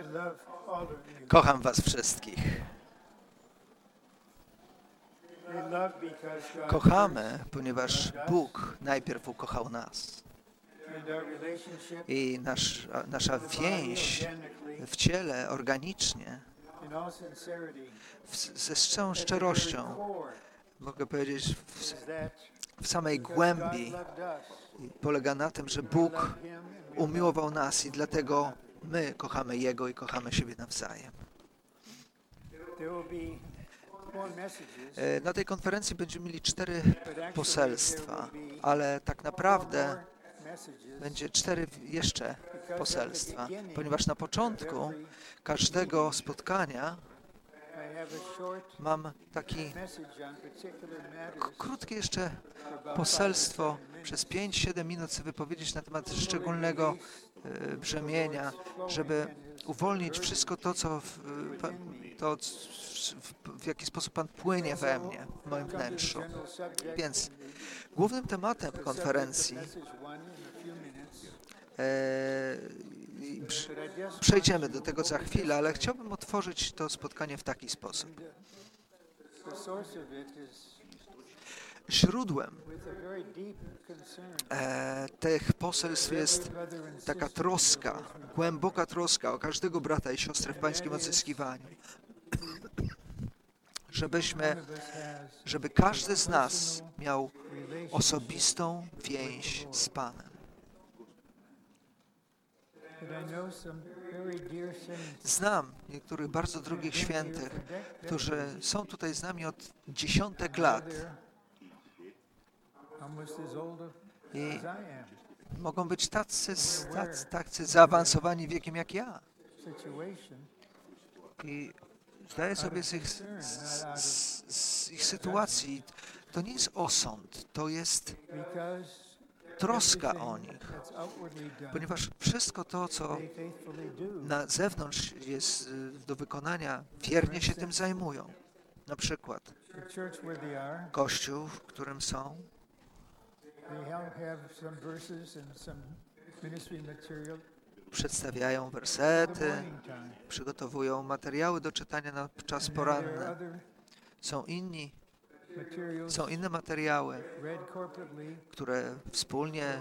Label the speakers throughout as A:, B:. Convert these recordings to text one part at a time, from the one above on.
A: Kocham was wszystkich. Kochamy, ponieważ Bóg najpierw ukochał nas. I nasza więź w ciele organicznie, ze całą szczerością, mogę powiedzieć, w samej głębi polega na tym, że Bóg umiłował nas i dlatego my kochamy Jego i kochamy siebie nawzajem. Na tej konferencji będziemy mieli 4 poselstwa, ale tak naprawdę będzie 4 jeszcze poselstwa, ponieważ na początku każdego spotkania mam taki krótkie jeszcze poselstwo, przez 5-7 minut sobie wypowiedzieć na temat szczególnego brzemienia, żeby uwolnić wszystko to, w jaki sposób Pan płynie we mnie, w moim wnętrzu. Więc głównym tematem konferencji przejdziemy do tego za chwilę, ale chciałbym otworzyć to spotkanie w taki sposób. Źródłem tych poselstw jest taka troska, głęboka troska o każdego brata i siostrę w Pańskim odzyskiwaniu. Żeby każdy z nas miał osobistą więź z Panem. Znam niektórych bardzo drogich świętych, którzy są tutaj z nami od dziesiątek lat i mogą być tacy zaawansowani wiekiem jak ja. I zdaję sobie z ich sytuacji. To nie jest osąd, to jest troska o nich, ponieważ wszystko to, co na zewnątrz jest do wykonania, wiernie się tym zajmują. Na przykład Kościół, w którym są, przedstawiają wersety, przygotowują materiały do czytania na czas poranny. Są inne materiały, które wspólnie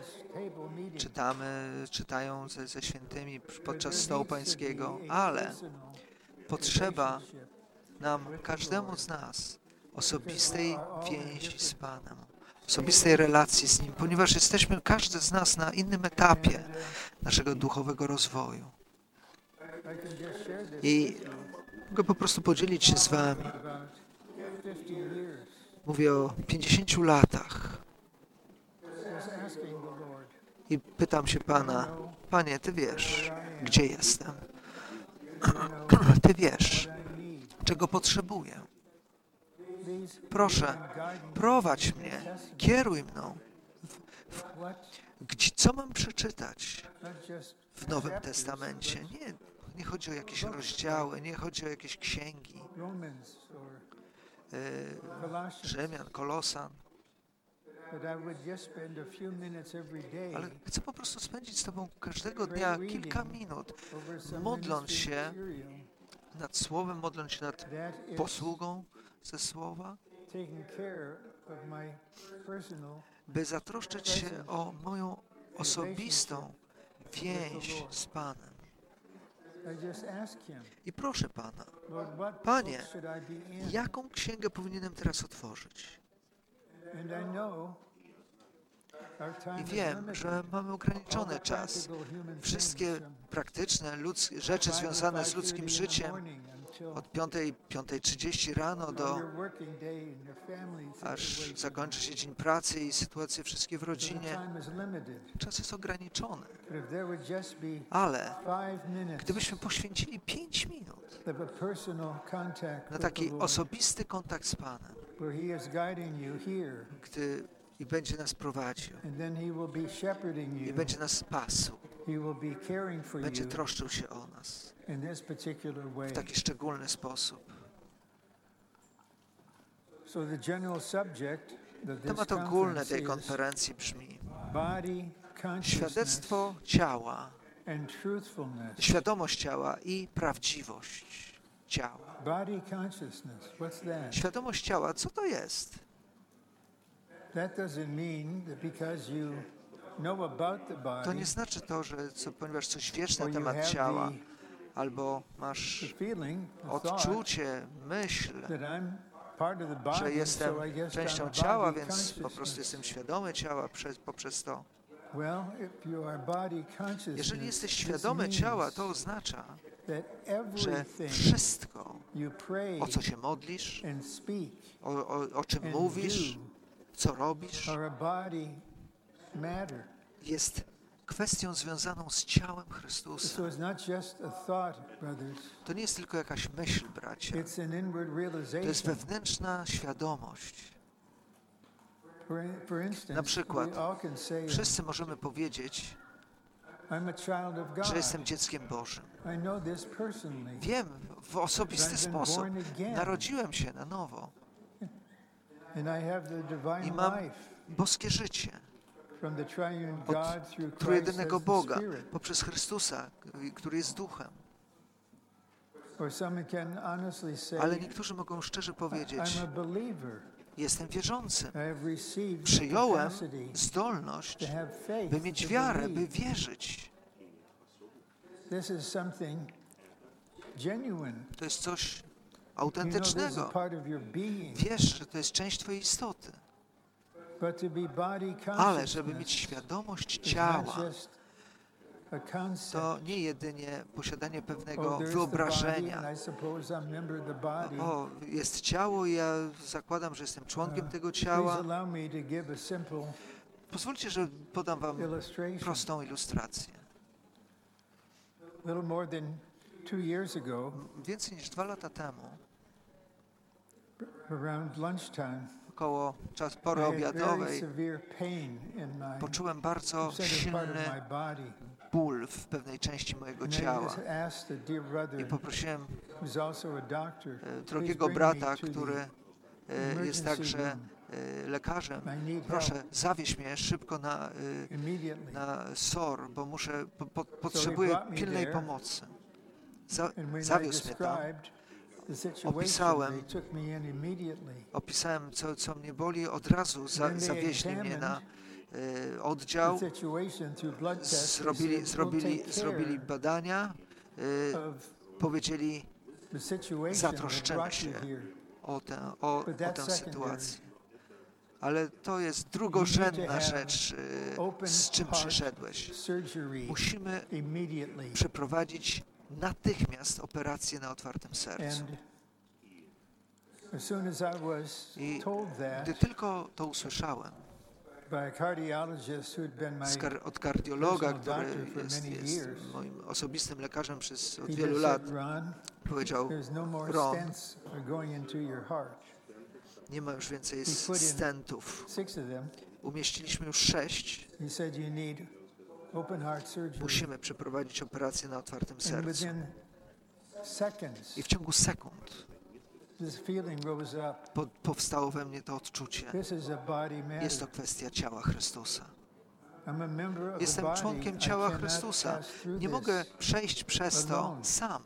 A: czytają ze świętymi podczas stołu pańskiego, ale potrzeba nam, każdemu z nas, osobistej więzi z Panem, osobistej relacji z Nim, ponieważ jesteśmy, każdy z nas, na innym etapie naszego duchowego rozwoju. I mogę po prostu podzielić się z Wami. Mówię o 50 latach i pytam się Pana, Panie, Ty wiesz, gdzie jestem. Ty wiesz, czego potrzebuję. Proszę, prowadź mnie, kieruj mną. Co mam przeczytać w Nowym Testamencie? Nie chodzi o jakieś rozdziały, nie chodzi o jakieś księgi. Rzymian, Kolosan. Ale chcę po prostu spędzić z Tobą każdego dnia kilka minut, modląc się nad Słowem, modląc się nad posługą ze Słowa, by zatroszczyć się o moją osobistą więź z Panem. I proszę Pana, Panie, jaką księgę powinienem teraz otworzyć? I wiem, że mamy ograniczony czas. Wszystkie praktyczne rzeczy związane z ludzkim życiem od 5:30 rano aż zakończy się dzień pracy i sytuacje wszystkie w rodzinie. Czas jest ograniczony. Ale gdybyśmy poświęcili 5 minut na taki osobisty kontakt z Panem, i będzie nas prowadził, i będzie nas pasł, będzie troszczył się o nas w taki szczególny sposób. Temat ogólny tej konferencji brzmi: świadectwo ciała świadomość ciała i prawdziwość ciała. Świadomość ciała, co to jest? To nie znaczy to, że ponieważ coś wiesz na temat ciała, albo masz odczucie, myśl, że jestem częścią ciała, więc po prostu jestem świadomy ciała poprzez to. Jeżeli jesteś świadomy ciała, to oznacza, że wszystko, o co się modlisz, o czym mówisz, co robisz, jest kwestią związaną z ciałem Chrystusa. To nie jest tylko jakaś myśl, bracia. To jest wewnętrzna świadomość. Na przykład, wszyscy możemy powiedzieć, że jestem dzieckiem Bożym. Wiem w osobisty sposób. Narodziłem się na nowo. I mam boskie życie od trójjedynego Boga, poprzez Chrystusa, który jest Duchem. Ale niektórzy mogą szczerze powiedzieć, jestem wierzącym. Przyjąłem zdolność, by mieć wiarę, by wierzyć. To jest coś autentycznego. Wiesz, że to jest część twojej istoty. Ale żeby mieć świadomość ciała, to nie jedynie posiadanie pewnego wyobrażenia. O, jest ciało i ja zakładam, że jestem członkiem tego ciała. Pozwólcie, że podam wam prostą ilustrację. Więcej niż 2 lata temu, około pory obiadowej, poczułem bardzo silny ból w pewnej części mojego ciała. I poprosiłem drogiego brata, który jest także lekarzem, proszę, zawieź mnie szybko na SOR, bo potrzebuję pilnej pomocy. Zawiózł mnie tam. Opisałem, co mnie boli, od razu zawieźli mnie na oddział, zrobili badania, powiedzieli, zatroszczymy się o tę sytuację. Ale to jest drugorzędna rzecz, z czym przyszedłeś. Musimy przeprowadzić natychmiast operację na otwartym sercu. I gdy tylko to usłyszałem od kardiologa, który jest moim osobistym lekarzem od wielu lat, powiedział, Ron, nie ma już więcej stentów. Umieściliśmy już 6. Musimy przeprowadzić operację na otwartym sercu. I w ciągu sekund powstało we mnie to odczucie. Jest to kwestia ciała Chrystusa. Jestem członkiem ciała Chrystusa. Nie mogę przejść przez to sam.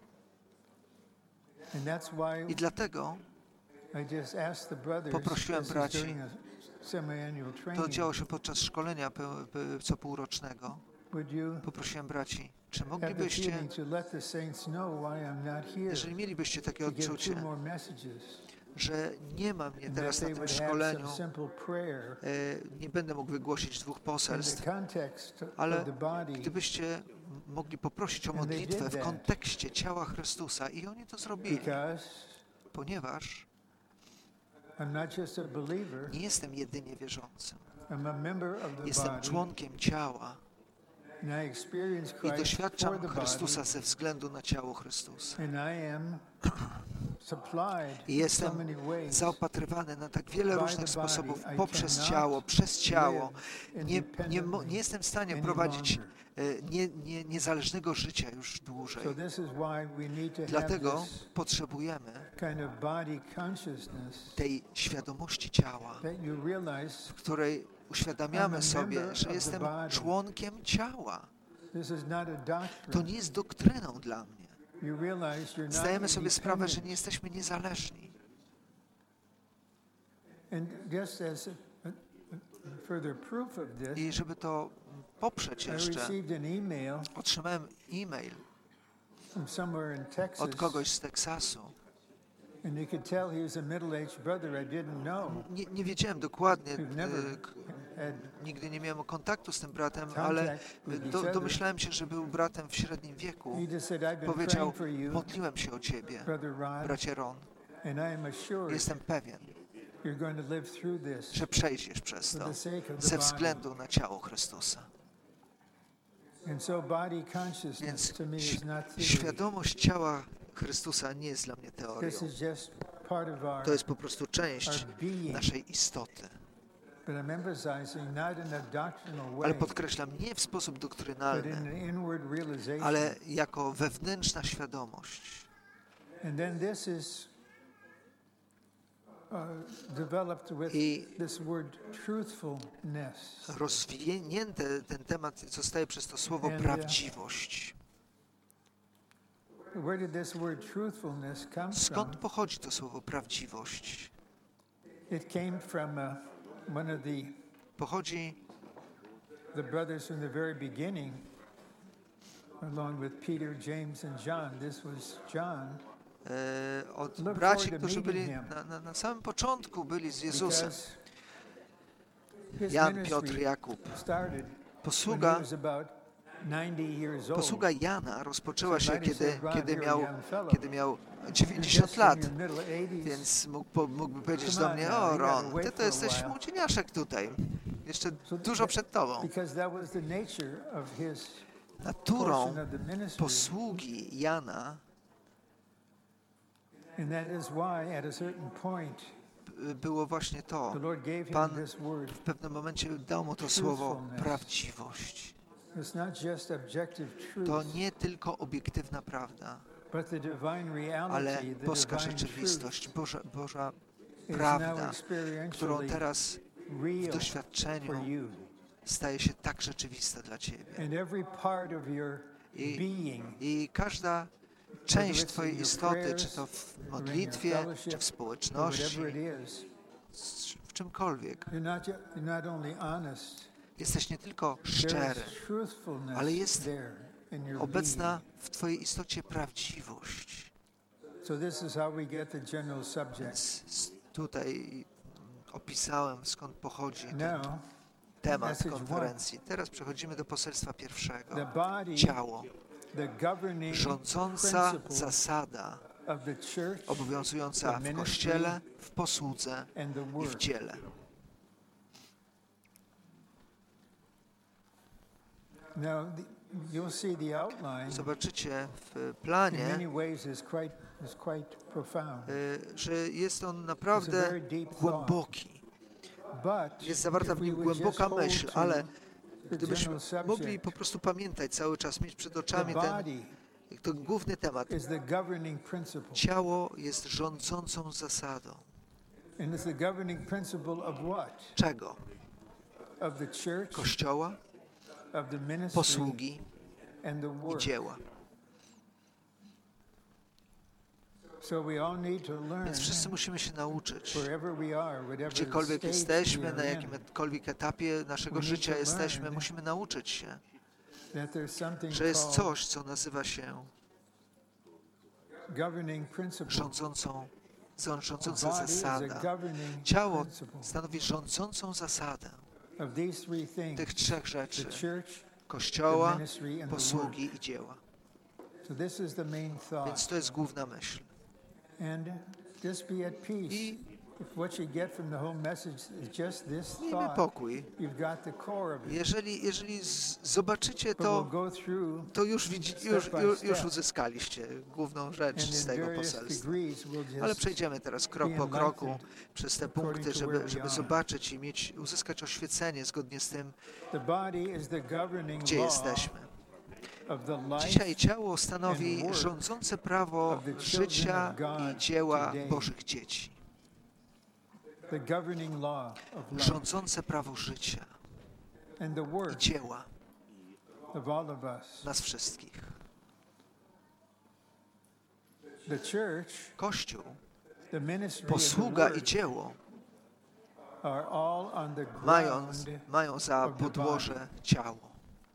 A: I dlatego poprosiłem braci, to działo się podczas szkolenia copółrocznego. Poprosiłem braci, czy moglibyście, jeżeli mielibyście takie odczucie, że nie ma mnie teraz na tym szkoleniu, nie będę mógł wygłosić 2 poselstw, ale gdybyście mogli poprosić o modlitwę w kontekście ciała Chrystusa i oni to zrobili, ponieważ nie jestem jedynie wierzącym. Jestem członkiem ciała i doświadczam Chrystusa ze względu na ciało Chrystusa. I jestem zaopatrywany na tak wiele różnych sposobów poprzez ciało, przez ciało. Nie jestem w stanie prowadzić niezależnego życia już dłużej. Dlatego potrzebujemy tej świadomości ciała, w której uświadamiamy sobie, że jestem członkiem ciała. To nie jest doktryną dla mnie. Zdajemy sobie sprawę, że nie jesteśmy niezależni. I żeby to poprzeć jeszcze, otrzymałem e-mail od kogoś z Teksasu. Nie wiedziałem dokładnie, nigdy nie miałem kontaktu z tym bratem, ale domyślałem się, że był bratem w średnim wieku. Powiedział, modliłem się o ciebie, bracie Ron. Jestem pewien, że przejdziesz przez to ze względu na ciało Chrystusa. Więc świadomość ciała Chrystusa nie jest dla mnie teorią. To jest po prostu część naszej istoty. Ale podkreślam, nie w sposób doktrynalny, ale jako wewnętrzna świadomość. I rozwinięty ten temat zostaje przez to słowo prawdziwość. Skąd pochodzi to słowo prawdziwość? Pochodzi od braci, którzy byli na samym początku byli z Jezusem. Jan, Piotr, Jakub. Posługa Jana rozpoczęła się, kiedy miał 90 lat, więc mógłby powiedzieć do mnie, o Ron, ty to jesteś młodzieniaszek tutaj, jeszcze dużo przed tobą. Naturą posługi Jana było właśnie to. Pan w pewnym momencie dał mu to słowo prawdziwość. To nie tylko obiektywna prawda, ale boska rzeczywistość, Boża prawda, którą teraz w doświadczeniu staje się tak rzeczywista dla Ciebie. I każda część Twojej istoty, czy to w modlitwie, czy w społeczności, w czymkolwiek, jesteś nie tylko szczery, ale jest obecna w Twojej istocie prawdziwość. Więc tutaj opisałem, skąd pochodzi ten temat konferencji. Teraz przechodzimy do poselstwa pierwszego. Ciało. Rządząca zasada obowiązująca w Kościele, w posłudze i w dziele. Zobaczycie w planie, że jest on naprawdę głęboki. Jest zawarta w nim głęboka myśl, ale gdybyśmy mogli po prostu pamiętać cały czas, mieć przed oczami ten główny temat. Ciało jest rządzącą zasadą. Czego? Kościoła, posługi i dzieła. Więc wszyscy musimy się nauczyć, gdziekolwiek jesteśmy, na jakimkolwiek etapie naszego życia jesteśmy, musimy nauczyć się, że jest coś, co nazywa się rządząca zasada. Ciało stanowi rządzącą zasadę tych trzech rzeczy: Kościoła, posługi i dzieła. Więc to jest główna myśl. I miejmy pokój. Jeżeli zobaczycie to już uzyskaliście główną rzecz z tego poselstwa. Ale przejdziemy teraz krok po kroku przez te punkty, żeby zobaczyć i uzyskać oświecenie zgodnie z tym, gdzie jesteśmy. Dzisiaj ciało stanowi rządzące prawo życia i dzieła Bożych dzieci. Rządzące prawo życia i dzieła. nas wszystkich. Kościół, posługa i dzieło mają za podłoże ciało.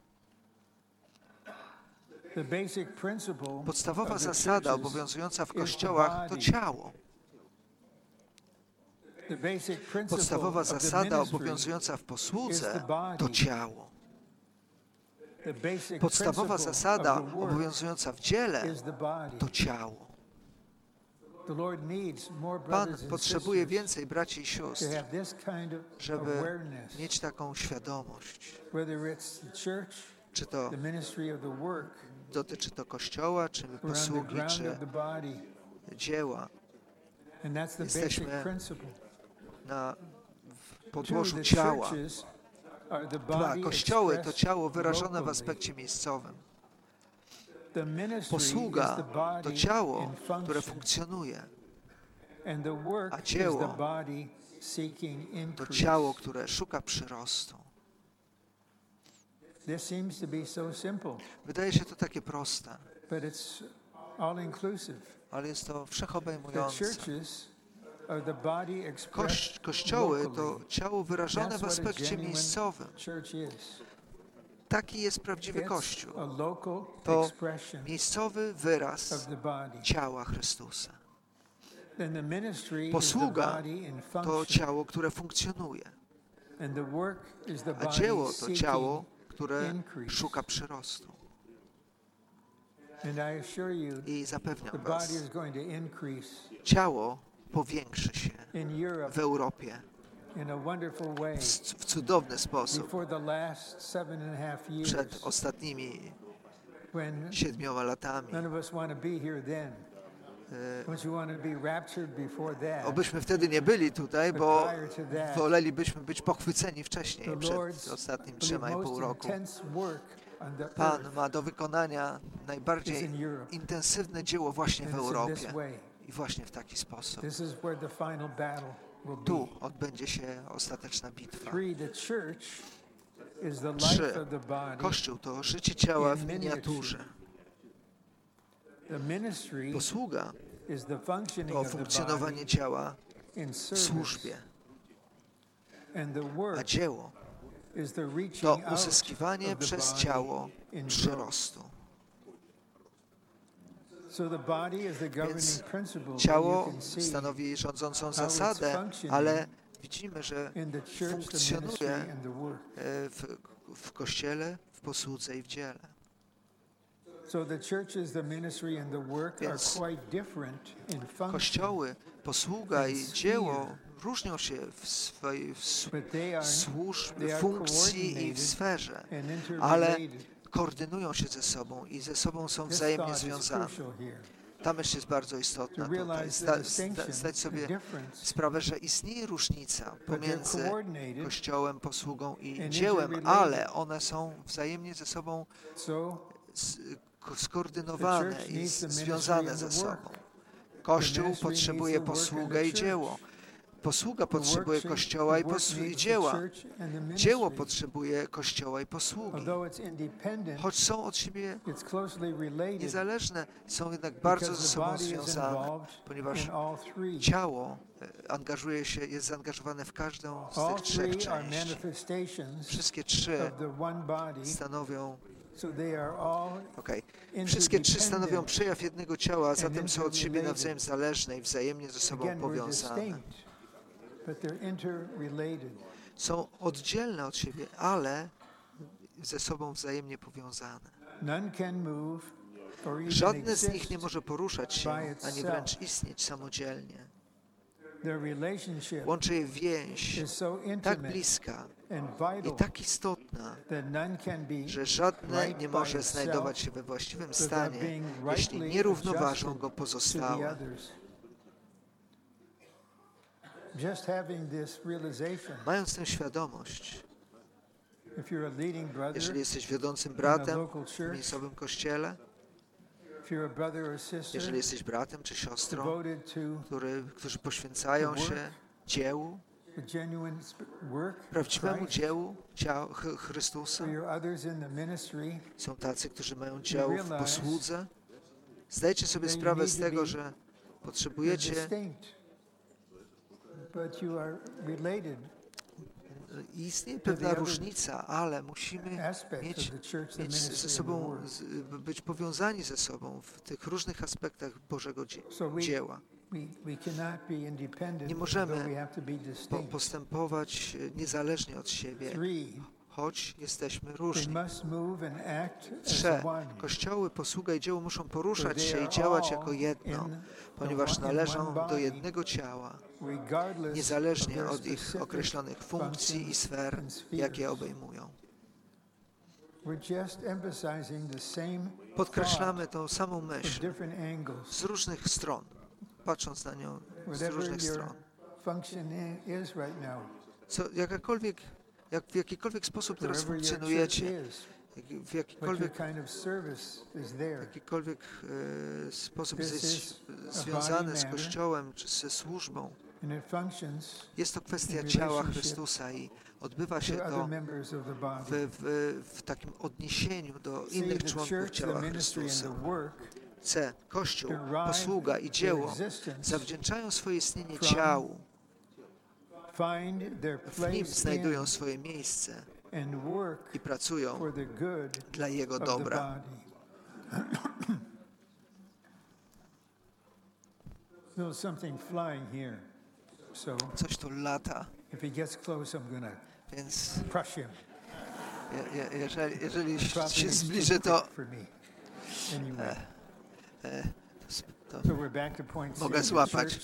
A: Podstawowa zasada obowiązująca w kościołach to ciało. Podstawowa zasada obowiązująca w posłudze to ciało. Podstawowa zasada obowiązująca w dziele to ciało. Pan potrzebuje więcej braci i sióstr, żeby mieć taką świadomość. Czy to dotyczy to Kościoła, czy posługi, czy dzieła. Jesteśmy na podłożu ciała. Kościoły to ciało wyrażone w aspekcie miejscowym. Posługa to ciało, które funkcjonuje, a dzieło to ciało, które szuka przyrostu. Wydaje się to takie proste, ale jest to wszechobejmujące. Kościoły to ciało wyrażone w aspekcie miejscowym. Taki jest prawdziwy Kościół. To miejscowy wyraz ciała Chrystusa. Posługa to ciało, które funkcjonuje, a dzieło to ciało, które szuka przyrostu. I zapewniam was, ciało powiększy się w Europie w cudowny sposób przed ostatnimi 7 latami. Obyśmy wtedy nie byli tutaj, bo wolelibyśmy być pochwyceni wcześniej, przed ostatnim 3,5 roku. Pan ma do wykonania najbardziej intensywne dzieło właśnie w Europie i właśnie w taki sposób. Tu odbędzie się ostateczna bitwa. 3. Kościół to życie ciała w miniaturze. Posługa to funkcjonowanie ciała w służbie, a dzieło to uzyskiwanie przez ciało przyrostu. Więc ciało stanowi rządzącą zasadę, ale widzimy, że funkcjonuje w Kościele, w posłudze i w dziele. Więc kościoły, posługa i dzieło różnią się w swojej funkcji i w sferze, ale koordynują się ze sobą i ze sobą są wzajemnie związane. Ta myśl jest bardzo istotna tutaj. Zdać sobie sprawę, że istnieje różnica pomiędzy Kościołem, posługą i dziełem, ale one są wzajemnie ze sobą skoordynowane i związane ze sobą. Kościół potrzebuje posługę i dzieło. Posługa potrzebuje Kościoła i dzieła. Dzieło potrzebuje Kościoła i posługi. Choć są od siebie niezależne, są jednak bardzo ze sobą związane, ponieważ ciało jest zaangażowane w każdą z tych 3 części. Wszystkie 3 stanowią Wszystkie 3 stanowią przejaw jednego ciała, a zatem są od siebie nawzajem zależne i wzajemnie ze sobą powiązane. Są oddzielne od siebie, ale ze sobą wzajemnie powiązane. Żadne z nich nie może poruszać się, ani wręcz istnieć samodzielnie. Łączy je więź tak bliska i tak istotna, że żadne nie może znajdować się we właściwym stanie, jeśli nie równoważą go pozostałe. Mając tę świadomość, jeżeli jesteś wiodącym bratem w miejscowym kościele, jeżeli jesteś bratem czy siostrą, którzy poświęcają się dziełu, prawdziwemu dziełu Chrystusa. Są tacy, którzy mają dział w posłudze. Zdajcie sobie sprawę z tego, że potrzebujecie. Istnieje pewna różnica, ale musimy mieć ze sobą, być powiązani ze sobą w tych różnych aspektach Bożego dzieła. Nie możemy postępować niezależnie od siebie, choć jesteśmy różni. Kościoły, posługa i dzieło muszą poruszać się i działać jako jedno, ponieważ należą do jednego ciała, niezależnie od ich określonych funkcji i sfer, jakie obejmują. Podkreślamy tą samą myśl z różnych stron, patrząc na nią z różnych stron. W jakikolwiek sposób teraz funkcjonujecie, w jakikolwiek sposób jest związany z Kościołem czy ze służbą, jest to kwestia ciała Chrystusa i odbywa się to w takim odniesieniu do innych członków ciała Chrystusa. Kościół, posługa i dzieło zawdzięczają swoje istnienie ciału. W nim znajdują swoje miejsce i pracują dla Jego dobra. Coś tu lata, więc jeżeli się zbliży, to mogę złapać.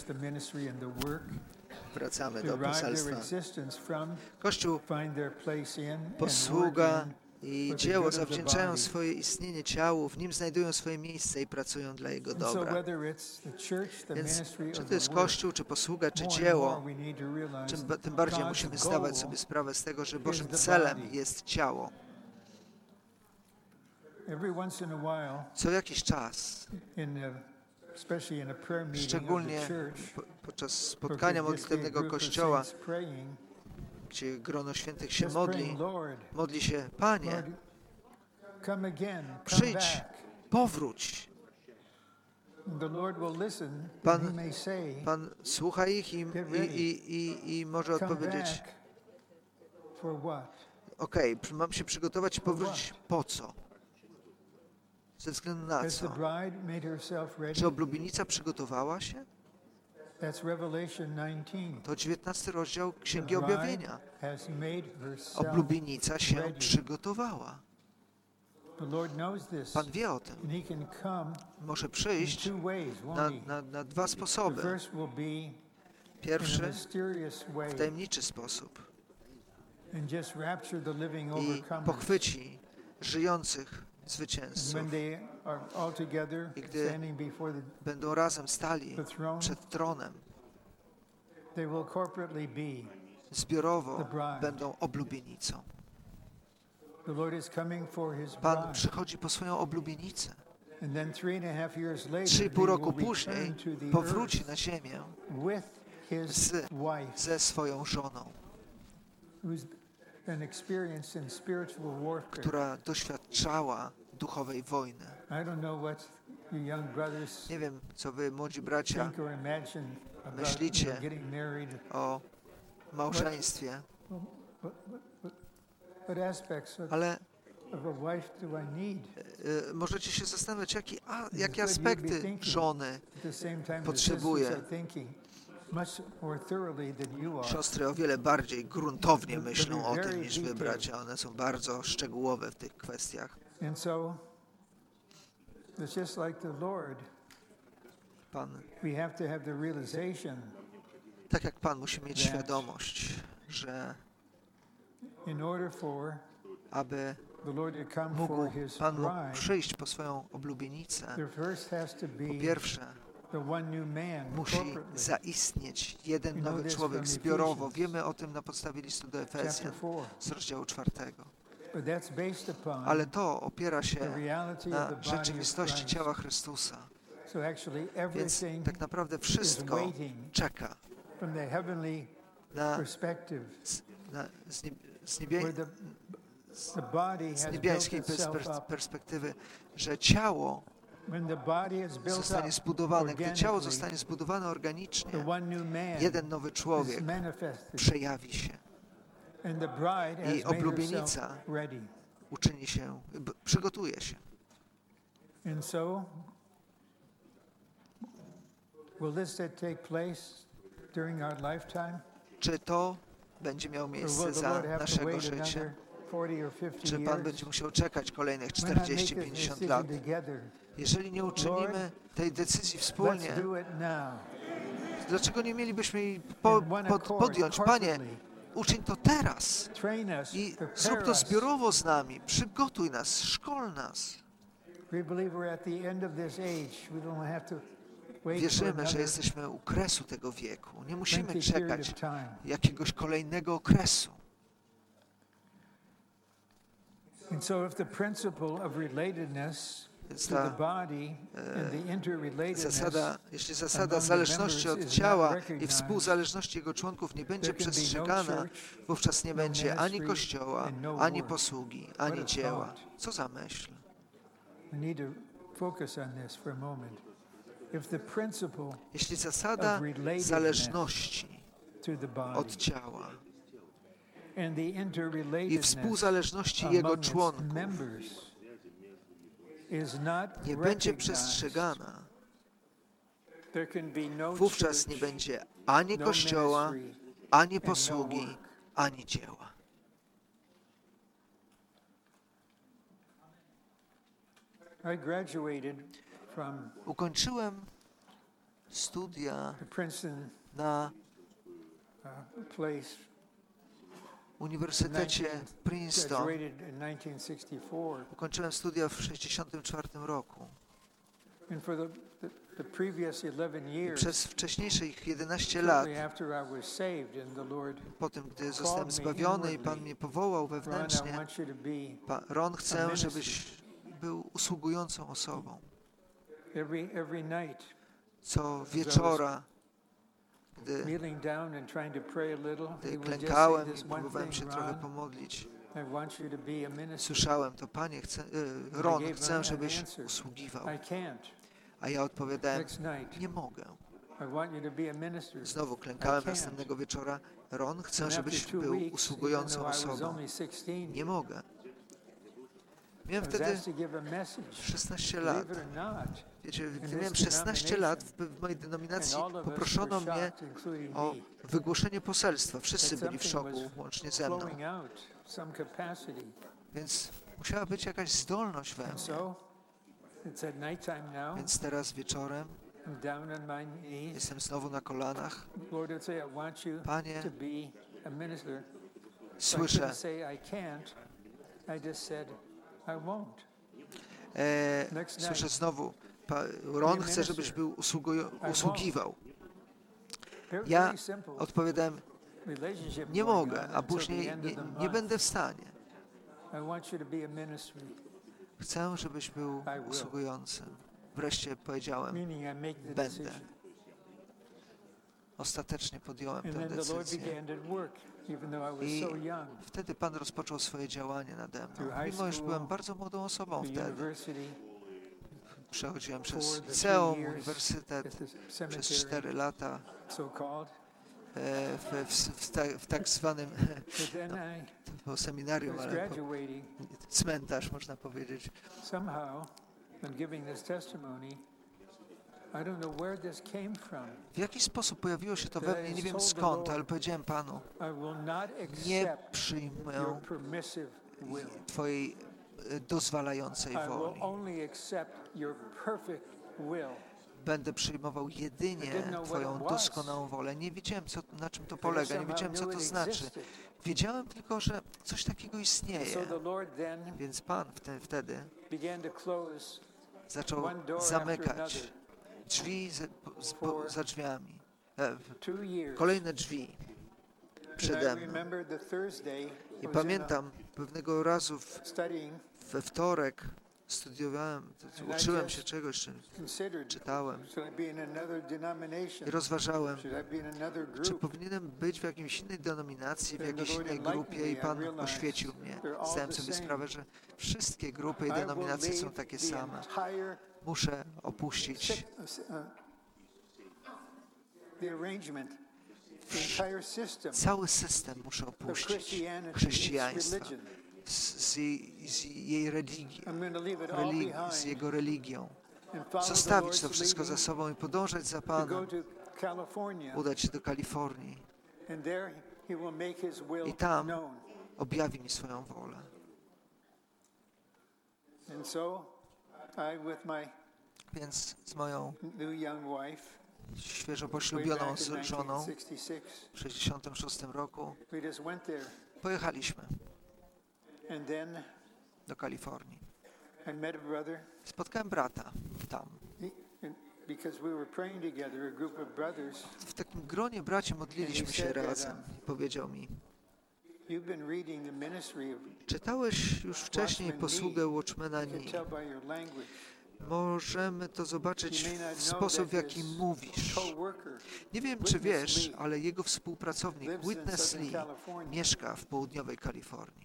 A: Wracamy do poselstwa. Kościół, posługa i dzieło zawdzięczają swoje istnienie ciału, w nim znajdują swoje miejsce i pracują dla Jego dobra. Więc czy to jest Kościół, czy posługa, czy dzieło, tym bardziej musimy zdawać sobie sprawę z tego, że Bożym celem jest ciało. Co jakiś czas, szczególnie podczas spotkania modlitewnego Kościoła, gdzie grono świętych się modli się: Panie, przyjdź, powróć. Pan słucha ich i może odpowiedzieć: okej, mam się przygotować i powrócić po co? Ze względu na co? Czy oblubienica przygotowała się? To 19 rozdział Księgi Objawienia. Oblubienica się przygotowała. Pan wie o tym. Może przyjść na dwa sposoby. Pierwszy w tajemniczy sposób i pochwyci żyjących zwycięzców. I gdy będą razem stali przed tronem, zbiorowo będą oblubienicą. Pan przychodzi po swoją oblubienicę. 3,5 roku później powróci na ziemię ze swoją żoną, która doświadczała duchowej wojny. Nie wiem, co wy, młodzi bracia, myślicie o małżeństwie, ale możecie się zastanawiać, jakie aspekty żony potrzebuje. Siostry o wiele bardziej gruntownie myślą o tym niż wy, bracia. One są bardzo szczegółowe w tych kwestiach. Pan, tak jak Pan, musi mieć świadomość, że aby mógł Pan przyjść po swoją oblubienicę, po pierwsze musi zaistnieć jeden nowy człowiek zbiorowo. Wiemy o tym na podstawie listu do Efezjan z rozdziału 4. Ale to opiera się na rzeczywistości ciała Chrystusa. Więc tak naprawdę wszystko czeka. z niebiańskiej perspektywy, że ciało zostanie zbudowane. Gdy ciało zostanie zbudowane organicznie, jeden nowy człowiek przejawi się i oblubienica uczyni się, przygotuje się. Czy to będzie miało miejsce za naszego życia? Czy Pan będzie musiał czekać kolejnych 40-50 lat? Jeżeli nie uczynimy tej decyzji wspólnie, dlaczego nie mielibyśmy jej podjąć? Panie, uczyń to teraz i zrób to zbiorowo z nami. Przygotuj nas, szkol nas. Wierzymy, że jesteśmy u kresu tego wieku. Nie musimy czekać jakiegoś kolejnego okresu. Więc jeśli zasada zależności od ciała i współzależności jego członków nie będzie przestrzegana, wówczas nie będzie ani Kościoła, ani posługi, ani dzieła. Co za myśl? Jeśli zasada zależności od ciała i współzależności jego członków nie będzie przestrzegana, wówczas nie będzie ani Kościoła, ani posługi, ani dzieła. Ukończyłem studia na Uniwersytecie Princeton. Ukończyłem studia w 1964 roku. Przez wcześniejszych 11 lat, po tym, gdy zostałem zbawiony i Pan mnie powołał wewnętrznie, Ron, chcę, żebyś był usługującą osobą. Co wieczora, gdy klękałem i próbowałem się trochę pomodlić, słyszałem to, Panie, Ron, chcę, żebyś usługiwał. A ja odpowiadałem, nie mogę. Znowu klękałem następnego wieczora, Ron, chcę, żebyś był usługującą osobą. Nie mogę. Miałem wtedy 16 lat. Wiecie, gdy miałem 16 lat, w mojej denominacji poproszono mnie o wygłoszenie poselstwa. Wszyscy byli w szoku, łącznie ze mną. Więc musiała być jakaś zdolność we mnie. Więc teraz wieczorem jestem znowu na kolanach. Panie, słyszę, słyszę znowu, Ron chce, żebyś był usługiwał. Ja odpowiadałem, nie mogę, a później nie będę w stanie. Chcę, żebyś był usługującym. Wreszcie powiedziałem, będę. Ostatecznie podjąłem tę decyzję. I wtedy Pan rozpoczął swoje działanie nade mną. Mimo iż byłem bardzo młodą osobą wtedy. Przechodziłem przez liceum, uniwersytet przez 4 lata w tak zwanym no, seminarium, ale cmentarz, można powiedzieć. W jaki sposób pojawiło się to we mnie, nie wiem skąd, ale powiedziałem Panu, nie przyjmę Twojej dozwalającej woli. Będę przyjmował jedynie Twoją doskonałą wolę. Nie wiedziałem, na czym to polega, nie wiedziałem, co to znaczy. Wiedziałem tylko, że coś takiego istnieje. Więc Pan wtedy zaczął zamykać drzwi za drzwiami. Kolejne drzwi przede mną. I pamiętam pewnego razu we wtorek studiowałem, uczyłem się czegoś, czy czytałem i rozważałem, czy powinienem być w jakiejś innej denominacji, w jakiejś innej grupie i Pan oświecił mnie. Zdałem sobie sprawę, że wszystkie grupy i denominacje są takie same. Muszę opuścić cały system, muszę opuścić chrześcijaństwa z jej religii, z jego religią. Zostawić to wszystko za sobą i podążać za Panem. Udać się do Kalifornii. I tam objawi mi swoją wolę. Więc z moją świeżo poślubioną żoną w 1966 roku pojechaliśmy do Kalifornii. Spotkałem brata tam. W takim gronie braci modliliśmy się razem i powiedział mi: czytałeś już wcześniej posługę Watchmana Nee. Możemy to zobaczyć w sposób, w jaki mówisz. Nie wiem, czy wiesz, ale jego współpracownik Witness Lee mieszka w południowej Kalifornii.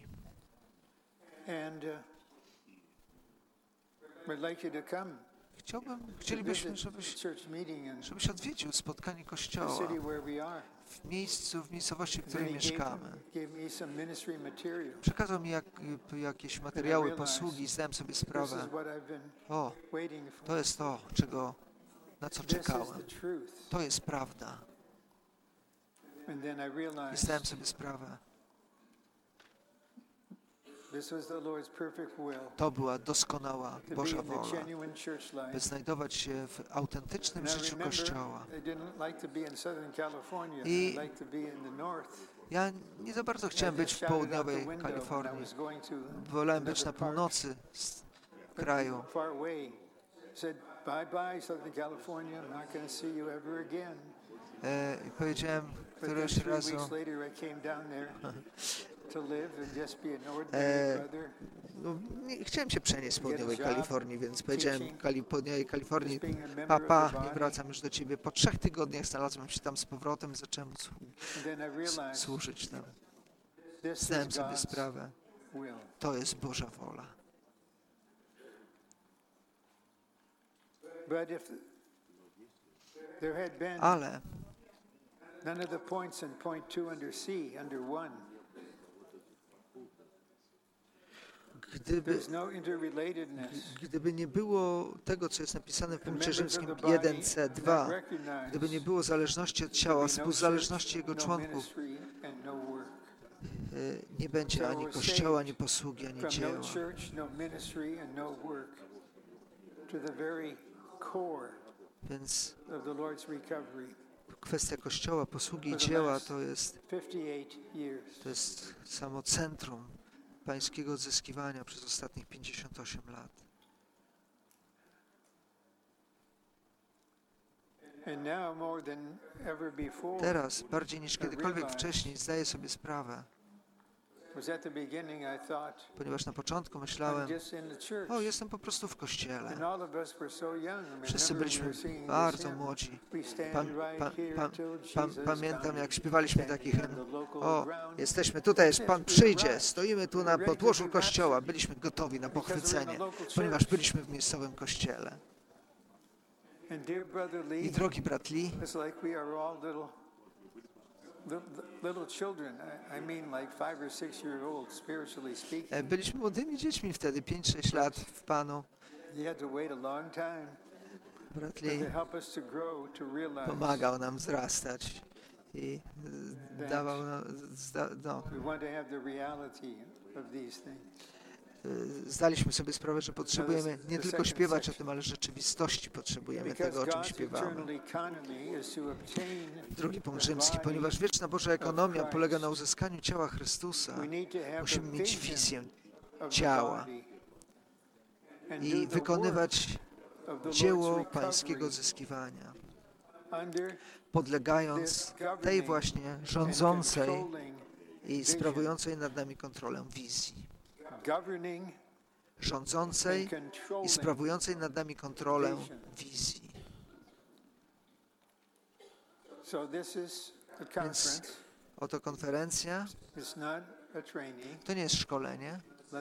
A: Chcielibyśmy, żebyś odwiedził spotkanie Kościoła w miejscowości, w której mieszkamy. Przekazał mi jakieś materiały, posługi i zdałem sobie sprawę. O, to jest to, na co czekałem. To jest prawda. I zdałem sobie sprawę. To była doskonała Boża wola, by znajdować się w autentycznym życiu Kościoła. I ja nie za bardzo chciałem być w południowej Kalifornii. Wolałem być na północy kraju. I powiedziałem któregoś razu, nie chciałem się przenieść z południowej Kalifornii, więc powiedziałem południowej Kalifornii: papa, nie wracam już do ciebie. Po 3 tygodniach znalazłem się tam z powrotem i zacząłem służyć tam. Zdałem sobie sprawę, to jest Boża wola. Ale gdyby nie było tego, co jest napisane w punkcie rzymskim 1c2, gdyby nie było zależności od ciała, współzależności jego członków, nie będzie ani Kościoła, ani posługi, ani dzieła. Więc kwestia Kościoła, posługi i dzieła to jest samo centrum pańskiego odzyskiwania przez ostatnich 58 lat. Teraz, bardziej niż kiedykolwiek wcześniej, zdaję sobie sprawę, ponieważ na początku myślałem, jestem po prostu w Kościele. Wszyscy byliśmy bardzo młodzi. Pamiętam, jak śpiewaliśmy taki hymn: jesteśmy tutaj, Pan przyjdzie, stoimy tu na podłożu Kościoła. Byliśmy gotowi na pochwycenie, ponieważ byliśmy w miejscowym Kościele. I drogi brat Lee, byliśmy młodymi dziećmi wtedy, 5-6 lat w Panu. Brat Lee pomagał nam wzrastać i dawał nam, zdaliśmy sobie sprawę, że potrzebujemy nie tylko śpiewać o tym, ale rzeczywistości potrzebujemy tego, o czym śpiewamy. Drugi punkt rzymski, ponieważ wieczna Boża ekonomia polega na uzyskaniu ciała Chrystusa, musimy mieć wizję ciała i wykonywać dzieło pańskiego odzyskiwania, podlegając tej właśnie rządzącej i sprawującej nad nami kontrolę wizji. rządzącej i sprawującej nad nami kontrolę wizji. Więc oto konferencja to nie jest szkolenie.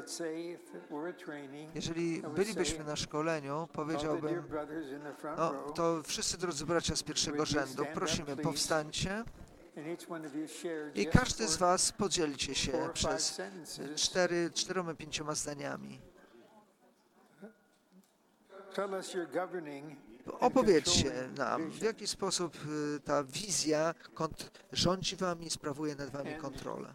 A: Jeżeli bylibyśmy na szkoleniu, powiedziałbym, no, to wszyscy drodzy bracia z pierwszego rzędu, prosimy, powstańcie i każdy z was podzielcie się przez 4-5 zdaniami. Opowiedzcie nam, w jaki sposób ta wizja rządzi wami i sprawuje nad wami kontrolę.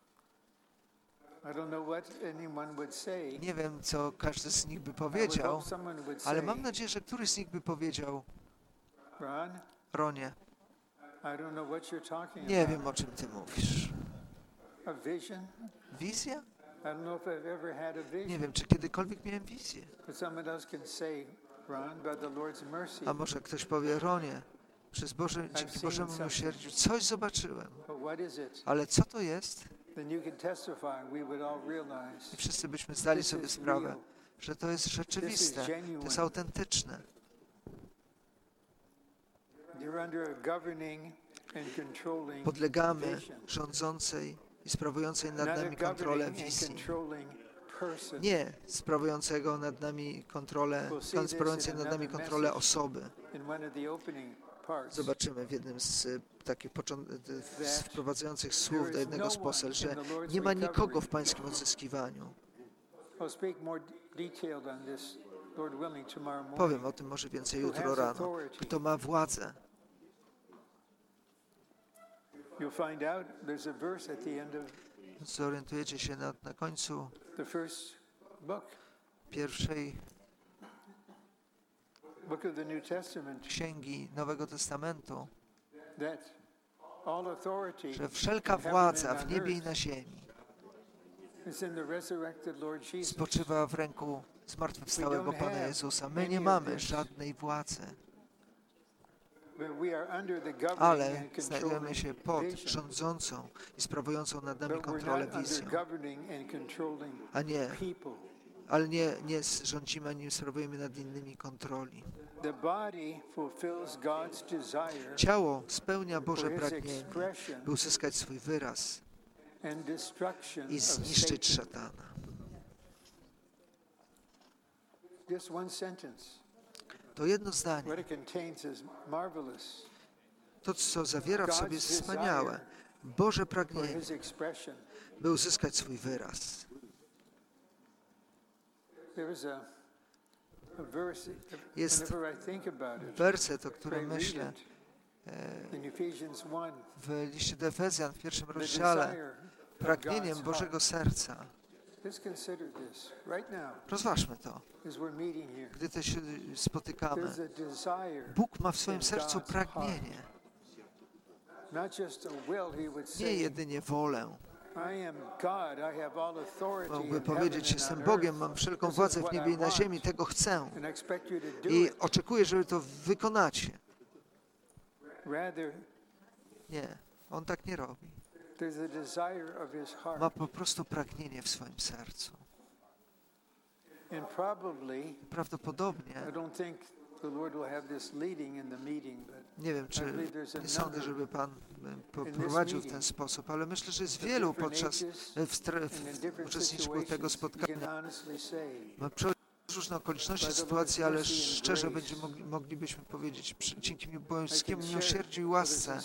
A: Nie wiem, co każdy z nich by powiedział, ale mam nadzieję, że któryś z nich by powiedział, Ronie, nie wiem, o czym ty mówisz. Wizja? Nie wiem, czy kiedykolwiek miałem wizję. A może ktoś powie, Ronie, dzięki Bożemu miłosierdziu coś zobaczyłem. Ale co to jest? I wszyscy byśmy zdali sobie sprawę, że to jest rzeczywiste, to jest autentyczne. Podlegamy rządzącej i sprawującej nad nami kontrolę wizji. Nie sprawującej nad nami kontrolę osoby. Zobaczymy w jednym z takich wprowadzających słów do jednego z posel, że nie ma nikogo w pańskim odzyskiwaniu. Powiem o tym może więcej jutro rano. Kto ma władzę. Zorientujecie się na końcu pierwszej księgi Nowego Testamentu, że wszelka władza w niebie i na ziemi spoczywa w ręku zmartwychwstałego Pana Jezusa. My nie mamy żadnej władzy, ale znajdujemy się pod rządzącą i sprawującą nad nami kontrolę wizją, ale nie rządzimy ani nie sprawujemy nad innymi kontroli. Ciało spełnia Boże pragnienie, by uzyskać swój wyraz i zniszczyć szatana. To jedno zdanie. To, co zawiera w sobie, jest wspaniałe. Boże pragnienie, by uzyskać swój wyraz. Jest werset, o którym myślę w liście do Efezjan w 1 rozdziale. Pragnieniem Bożego serca. Rozważmy to, gdy to się spotykamy. Bóg ma w swoim sercu pragnienie. Nie jedynie wolę. Mógłby powiedzieć, jestem Bogiem, mam wszelką władzę w niebie i na ziemi, tego chcę. I oczekuję, żeby to wykonacie. Nie, On tak nie robi. Ma po prostu pragnienie w swoim sercu. Prawdopodobnie, nie wiem, nie sądzę, żeby Pan poprowadził w ten sposób, ale myślę, że jest wielu podczas uczestniczków tego spotkania. Różne okoliczności, sytuacje, ale szczerze moglibyśmy powiedzieć, dzięki boskiemu miłosierdziu i łasce,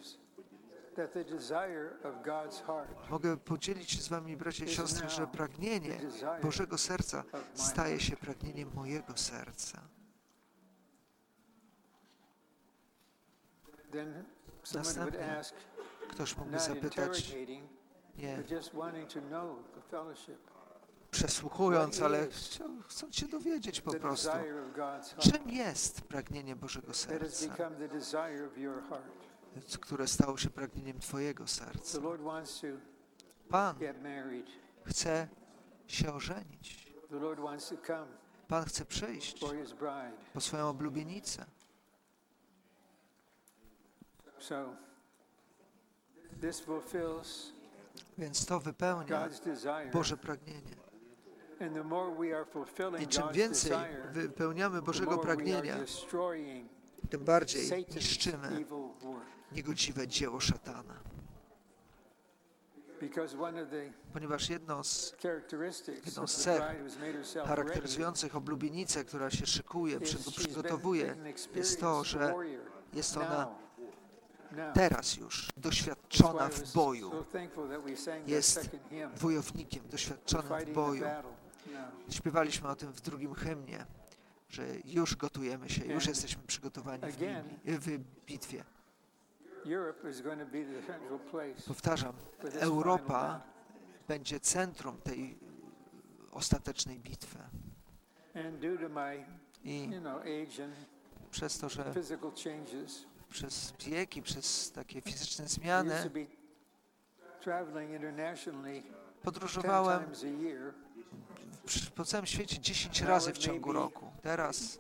A: mogę podzielić się z wami, bracia i siostry, że pragnienie Bożego serca staje się pragnieniem mojego serca. Następnie ktoś mógłby zapytać, nie przesłuchując, ale chcąc się dowiedzieć po prostu, czym jest pragnienie Bożego serca, które stało się pragnieniem Twojego serca. Pan chce się ożenić. Pan chce przyjść po swoją oblubienicę. Więc to wypełnia Boże pragnienie. I czym więcej wypełniamy Bożego pragnienia, tym bardziej niszczymy niegodziwe dzieło szatana. Ponieważ jedną z cech charakteryzujących oblubienicę, która się szykuje, przygotowuje, jest to, że jest ona teraz już doświadczona w boju. Jest wojownikiem doświadczonym w boju. Śpiewaliśmy o tym w drugim hymnie, że już gotujemy się, już jesteśmy przygotowani w bitwie. Powtarzam, Europa będzie centrum tej ostatecznej bitwy. I przez to, że przez wieki, przez takie fizyczne zmiany podróżowałem po całym świecie 10 razy w ciągu roku. Teraz,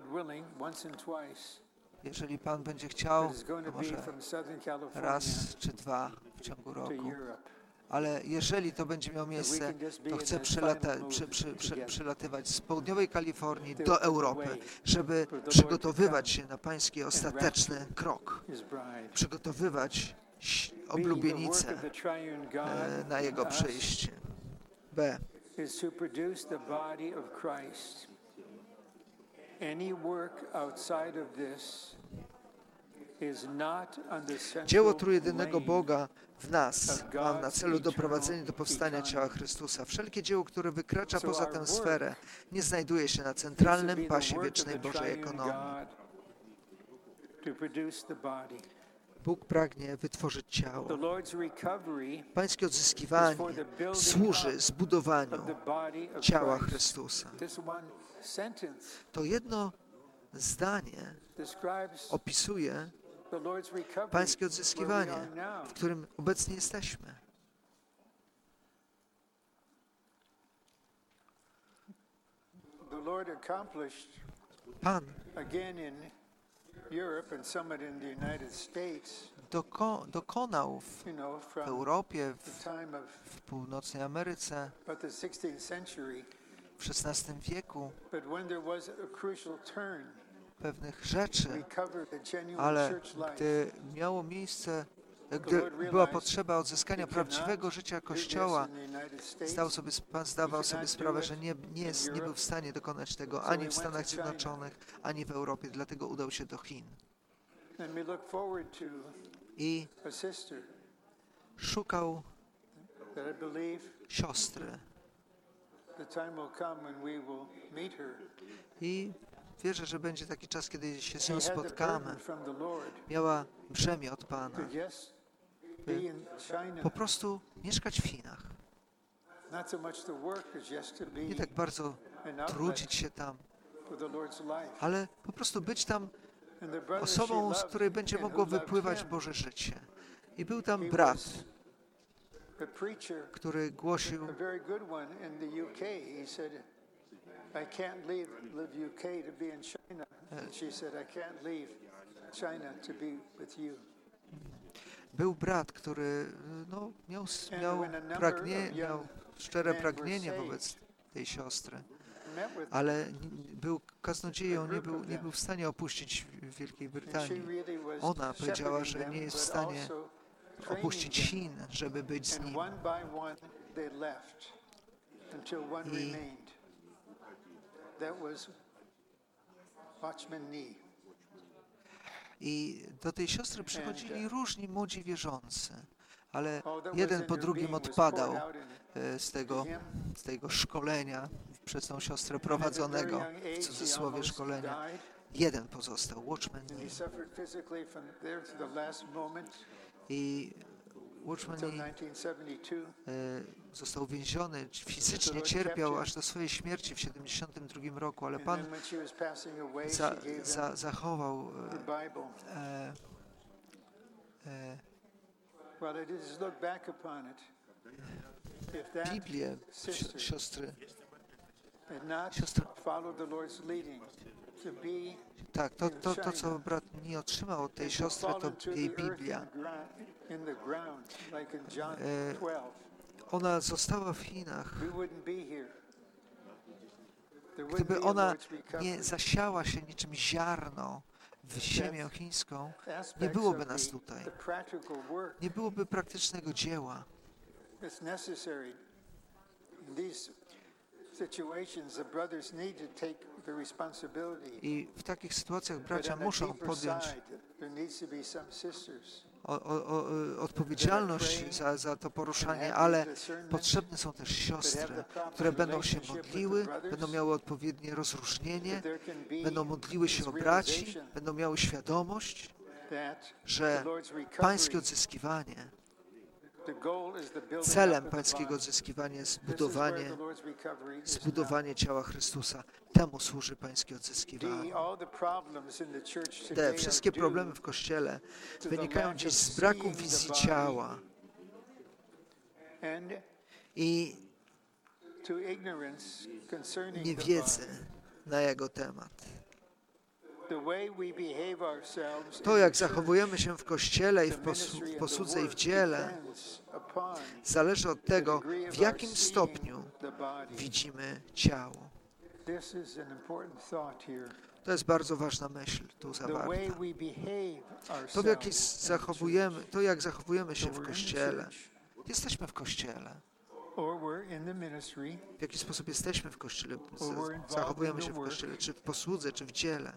A: jeżeli Pan będzie chciał, to może raz czy dwa w ciągu roku. Ale jeżeli to będzie miało miejsce, to chcę przelatywać z południowej Kalifornii do Europy, żeby przygotowywać się na Pański ostateczny krok. Przygotowywać oblubienicę na Jego przyjście. B. Dzieło trójjedynego Boga w nas ma na celu doprowadzenie do powstania ciała Chrystusa. Wszelkie dzieło, które wykracza poza tę sferę, nie znajduje się na centralnym pasie wiecznej Bożej ekonomii. Bóg pragnie wytworzyć ciało. Pańskie odzyskiwanie służy zbudowaniu ciała Chrystusa. To jedno zdanie opisuje Pańskie odzyskiwanie, w którym obecnie jesteśmy. Pan dokonał w Europie, w północnej Ameryce, w XVI wieku pewnych rzeczy, ale gdy miało miejsce, gdy była potrzeba odzyskania prawdziwego życia Kościoła, Pan zdawał sobie sprawę, że nie był w stanie dokonać tego ani w Stanach Zjednoczonych, ani w Europie, dlatego udał się do Chin. I szukał siostry. I wierzę, że będzie taki czas, kiedy się z nią spotkamy. Miała brzemię od Pana, by po prostu mieszkać w Chinach. Nie tak bardzo trudzić się tam, ale po prostu być tam osobą, z której będzie mogło wypływać Boże życie. I był tam brat, który głosił,
B: I can't live UK to be in China. And she said, I can't leave China to be with you.
A: Był brat, który miał szczere pragnienie wobec tej siostry, ale był kaznodzieją, nie był w stanie opuścić Wielkiej Brytanii. Ona powiedziała, że nie jest w stanie opuścić Chin, żeby być z nim. I do tej siostry przychodzili różni młodzi wierzący, ale jeden po drugim odpadał z tego szkolenia przez tą siostrę prowadzonego, w cudzysłowie szkolenia. Jeden pozostał, Watchman Nee. I Watchman Nee został uwięziony, fizycznie cierpiał aż do swojej śmierci w 1972 roku, ale Pan zachował Biblię siostry. Tak, to, co brat nie otrzymał od tej siostry, to jej Biblia. Ona została w Chinach. gdyby ona nie zasiała się niczym ziarno w ziemię chińską, nie byłoby nas tutaj. Nie byłoby praktycznego dzieła. I w takich sytuacjach bracia muszą podjąć odpowiedzialność za to poruszanie, ale potrzebne są też siostry, które będą się modliły, będą miały odpowiednie rozróżnienie, będą modliły się o braci, będą miały świadomość, że pańskie odzyskiwanie, celem pańskiego odzyskiwania jest zbudowanie ciała Chrystusa. Temu służy pańskie odzyskiwanie. Te wszystkie problemy w Kościele wynikają dziś z braku wizji ciała i niewiedzy na jego temat. To, jak zachowujemy się w Kościele i w posłudze i w dziele, zależy od tego, w jakim stopniu widzimy ciało. To jest bardzo ważna myśl tu zawarta. To, jak zachowujemy się w Kościele. Jesteśmy w Kościele. W jaki sposób jesteśmy w Kościele, zachowujemy się w Kościele, czy w posłudze, czy w dziele.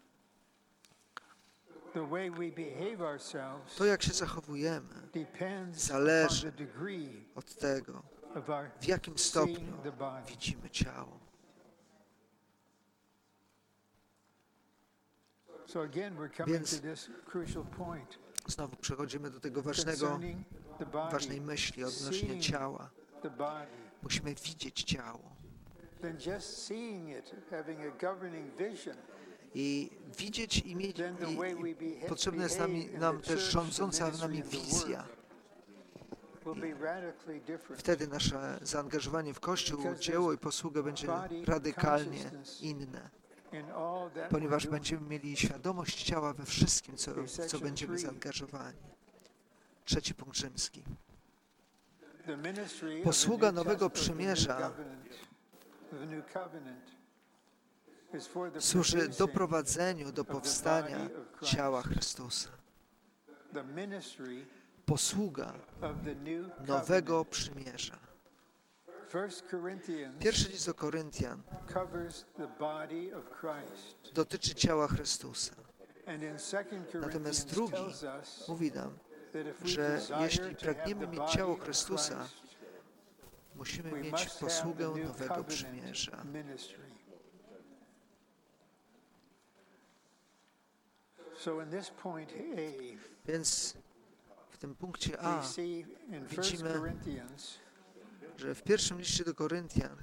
A: To, jak się zachowujemy, zależy od tego, w jakim stopniu widzimy ciało. Więc znowu przechodzimy do tego ważnej myśli odnośnie ciała. Musimy widzieć ciało. I widzieć i mieć, potrzebna jest nam też rządząca nami wizja. Wtedy nasze zaangażowanie w Kościół, dzieło i posługę będzie radykalnie inne, ponieważ będziemy mieli świadomość ciała we wszystkim, w co będziemy zaangażowani. Trzeci punkt rzymski. Posługa Nowego Przymierza służy doprowadzeniu do powstania ciała Chrystusa. Posługa Nowego Przymierza. Pierwszy list do Koryntian dotyczy ciała Chrystusa. Natomiast drugi mówi nam, że jeśli pragniemy mieć ciało Chrystusa, musimy mieć posługę Nowego Przymierza. Więc w tym punkcie A widzimy, że w pierwszym liście do Koryntian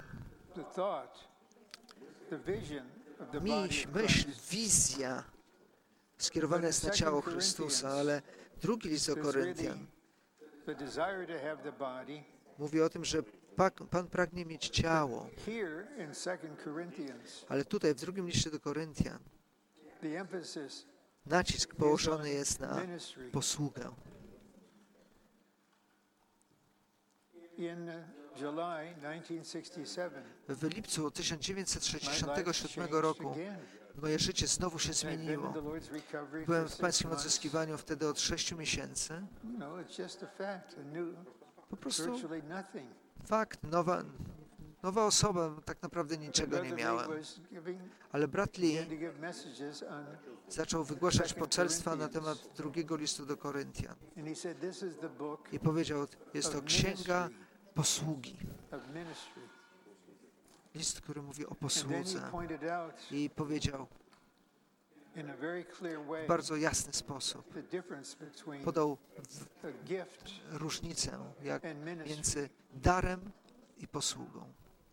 A: myśl, wizja skierowana jest na ciało Chrystusa, ale drugi list do Koryntian mówi o tym, że Pan pragnie mieć ciało. Ale tutaj w drugim liście do Koryntian nacisk położony jest na posługę. W lipcu 1967 roku moje życie znowu się zmieniło. Byłem w pańskim odzyskiwaniu wtedy od 6 miesięcy. Po prostu fakt, nowa osoba, tak naprawdę niczego nie miałem. Ale brat Lee zaczął wygłaszać poselstwa na temat drugiego listu do Koryntian. I powiedział, jest to księga posługi. List, który mówi o posłudze. I powiedział w bardzo jasny sposób, podał różnicę między darem i posługą.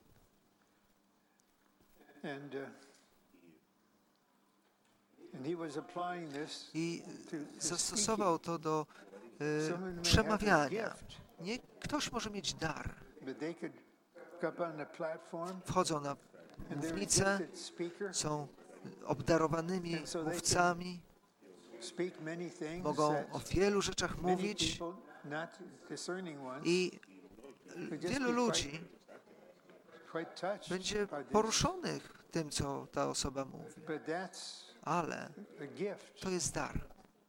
A: I zastosował to do przemawiania. Nie ktoś może mieć dar. Wchodzą na mównicę, są obdarowanymi mówcami, mogą o wielu rzeczach mówić i wielu ludzi będzie poruszony tym, co ta osoba mówi. Ale to jest dar.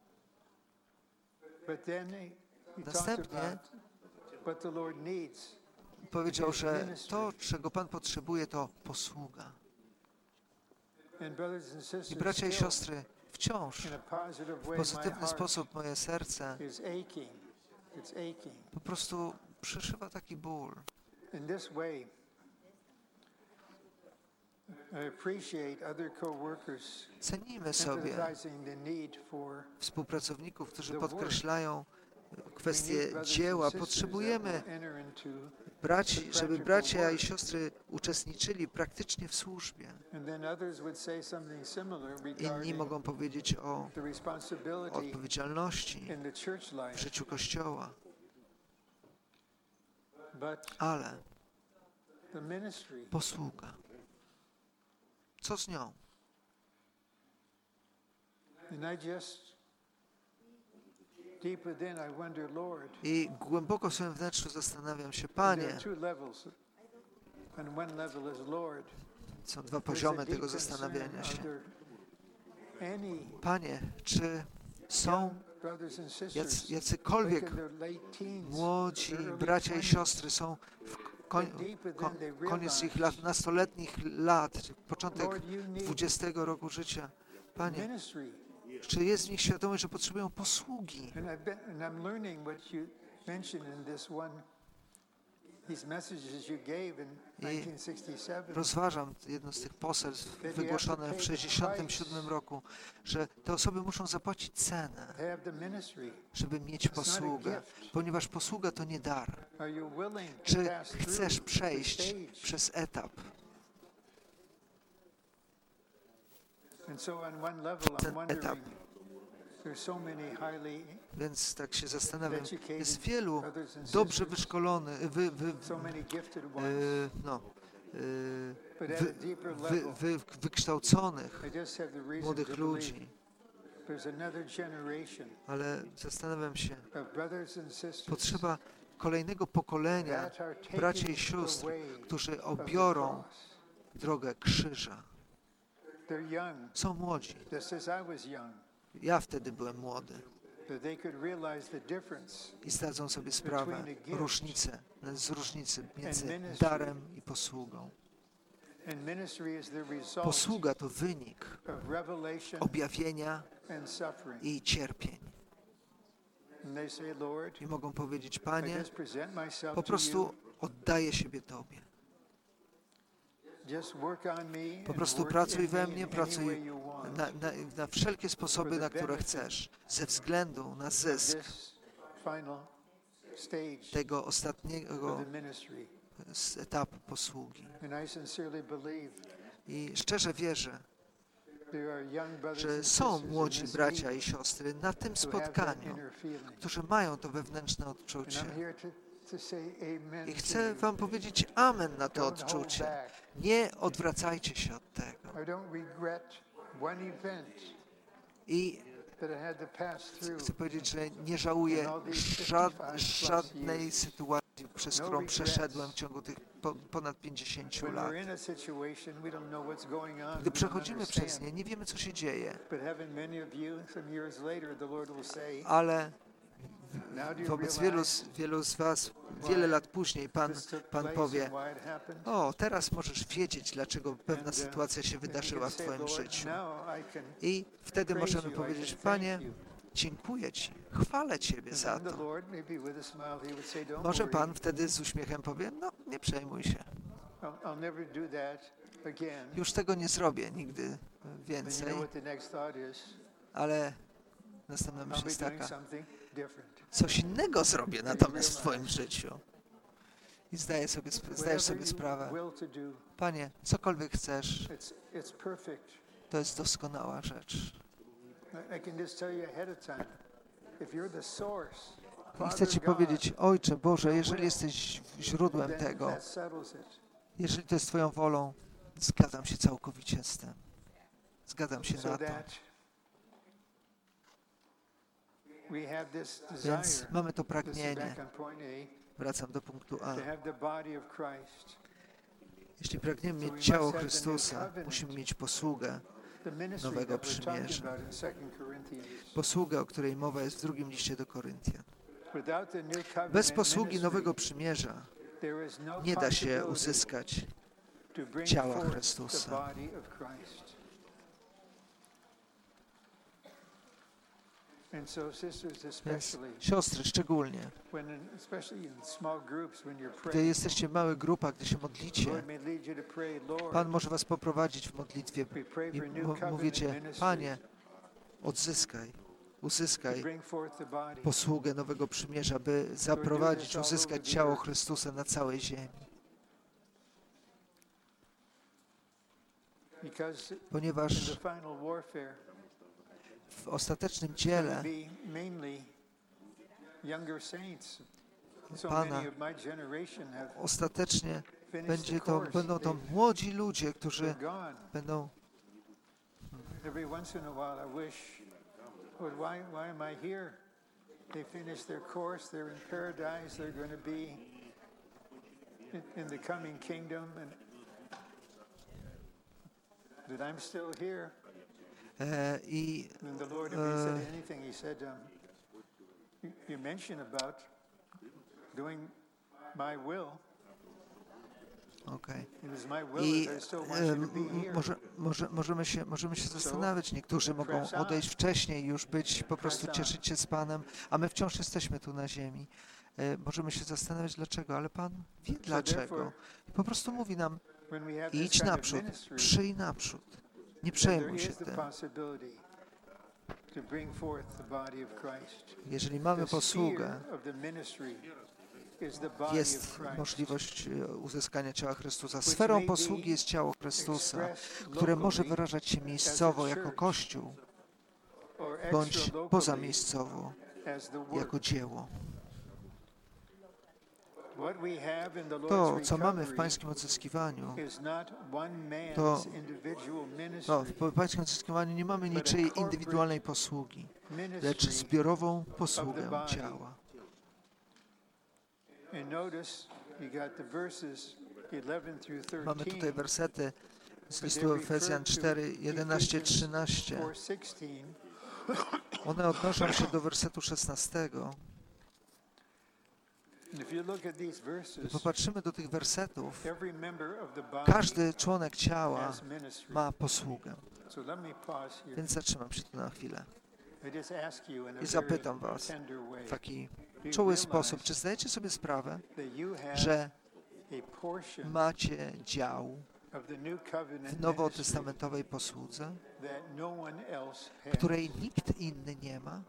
A: Następnie powiedział, że to, czego Pan potrzebuje, to posługa. I bracia i siostry, wciąż w pozytywny sposób moje serce po prostu przeszywa taki ból. Cenimy sobie współpracowników, którzy podkreślają kwestię dzieła. Potrzebujemy braci, żeby bracia i siostry uczestniczyli praktycznie w służbie. Inni mogą powiedzieć o odpowiedzialności w życiu Kościoła. Ale posługa. Co z nią? I głęboko w swoim wnętrzu zastanawiam się, Panie, są dwa poziomy tego zastanawiania się. Panie, czy są jacykolwiek młodzi bracia i siostry, są w koniec ich nastoletnich lat, początek 20 roku życia. Panie, czy jest w nich świadomość, że potrzebują posługi? I rozważam jedno z tych poselstw wygłoszone w 1967 roku, że te osoby muszą zapłacić cenę, żeby mieć posługę, ponieważ posługa to nie dar. Czy chcesz przejść przez etap? Ten etap. Więc tak się zastanawiam, jest wielu dobrze wyszkolonych, wykształconych młodych ludzi, ale zastanawiam się, potrzeba kolejnego pokolenia braci i sióstr, którzy obiorą drogę krzyża. Są młodzi. Ja wtedy byłem młody. I zdadzą sobie sprawę z różnicy między darem i posługą. Posługa to wynik objawienia i cierpień. I mogą powiedzieć, Panie, po prostu oddaję siebie Tobie. Po prostu pracuj we mnie, pracuj na wszelkie sposoby, na które chcesz, ze względu na zysk tego ostatniego etapu posługi. I szczerze wierzę, że są młodzi bracia i siostry na tym spotkaniu, którzy mają to wewnętrzne odczucie. I chcę wam powiedzieć amen na to odczucie. Nie odwracajcie się od tego. I chcę powiedzieć, że nie żałuję żadnej sytuacji, przez którą przeszedłem w ciągu tych ponad 50 lat. Gdy przechodzimy przez nie, nie wiemy, co się dzieje. Ale wobec wielu z was, wiele lat później Pan powie, o, teraz możesz wiedzieć, dlaczego pewna sytuacja się wydarzyła w twoim życiu. I wtedy możemy powiedzieć, Panie, dziękuję Ci, chwalę Ciebie za to. Może Pan wtedy z uśmiechem powie, no, nie przejmuj się. Już tego nie zrobię nigdy więcej. Ale następna myśl jest taka, coś innego zrobię natomiast w Twoim życiu. I zdajesz sobie sprawę, Panie, cokolwiek chcesz, to jest doskonała rzecz. I chcę Ci powiedzieć, Ojcze Boże, jeżeli jesteś źródłem tego, jeżeli to jest Twoją wolą, zgadzam się całkowicie z tym. Zgadzam się na to. Więc mamy to pragnienie. Wracam do punktu A. Jeśli pragniemy mieć ciało Chrystusa, musimy mieć posługę nowego przymierza. Posługę, o której mowa jest w drugim liście do Koryntian. Bez posługi nowego przymierza nie da się uzyskać ciała Chrystusa. Więc siostry szczególnie, gdy jesteście w małych grupach, gdy się modlicie, Pan może was poprowadzić w modlitwie i mówicie: Panie, uzyskaj posługę nowego przymierza, by uzyskać ciało Chrystusa na całej ziemi. Ponieważ w ostatecznym dziele Pana ostatecznie będą to młodzi ludzie, którzy będą why am I here? They finished their course, they're in paradise, they're going to be in the coming kingdom, and but I'm still here. And the Lord, if he said anything, he said, you mentioned about doing my will. Okay. I możemy się zastanawiać. Niektórzy mogą odejść wcześniej, już po prostu cieszyć się z Panem, a my wciąż jesteśmy tu na ziemi. Możemy się zastanawiać dlaczego, ale Pan wie dlaczego. Po prostu mówi nam: idź naprzód, przyjdź naprzód. Nie przejmuj się tym. Jeżeli mamy posługę, jest możliwość uzyskania ciała Chrystusa. Sferą posługi jest ciało Chrystusa, które może wyrażać się miejscowo jako Kościół, bądź pozamiejscowo jako dzieło. To, co mamy w Pańskim odzyskiwaniu, w Pańskim odzyskiwaniu nie mamy niczyjej indywidualnej posługi, lecz zbiorową posługę ciała. Mamy tutaj wersety z listu Efezjan 4, 11, 13. One odnoszą się do wersetu 16. Gdy popatrzymy do tych wersetów, każdy członek ciała ma posługę. Więc zatrzymam się tu na chwilę i zapytam was w taki czuły sposób, czy zdajecie sobie sprawę, że macie dział w nowotestamentowej posłudze, której nikt inny nie ma?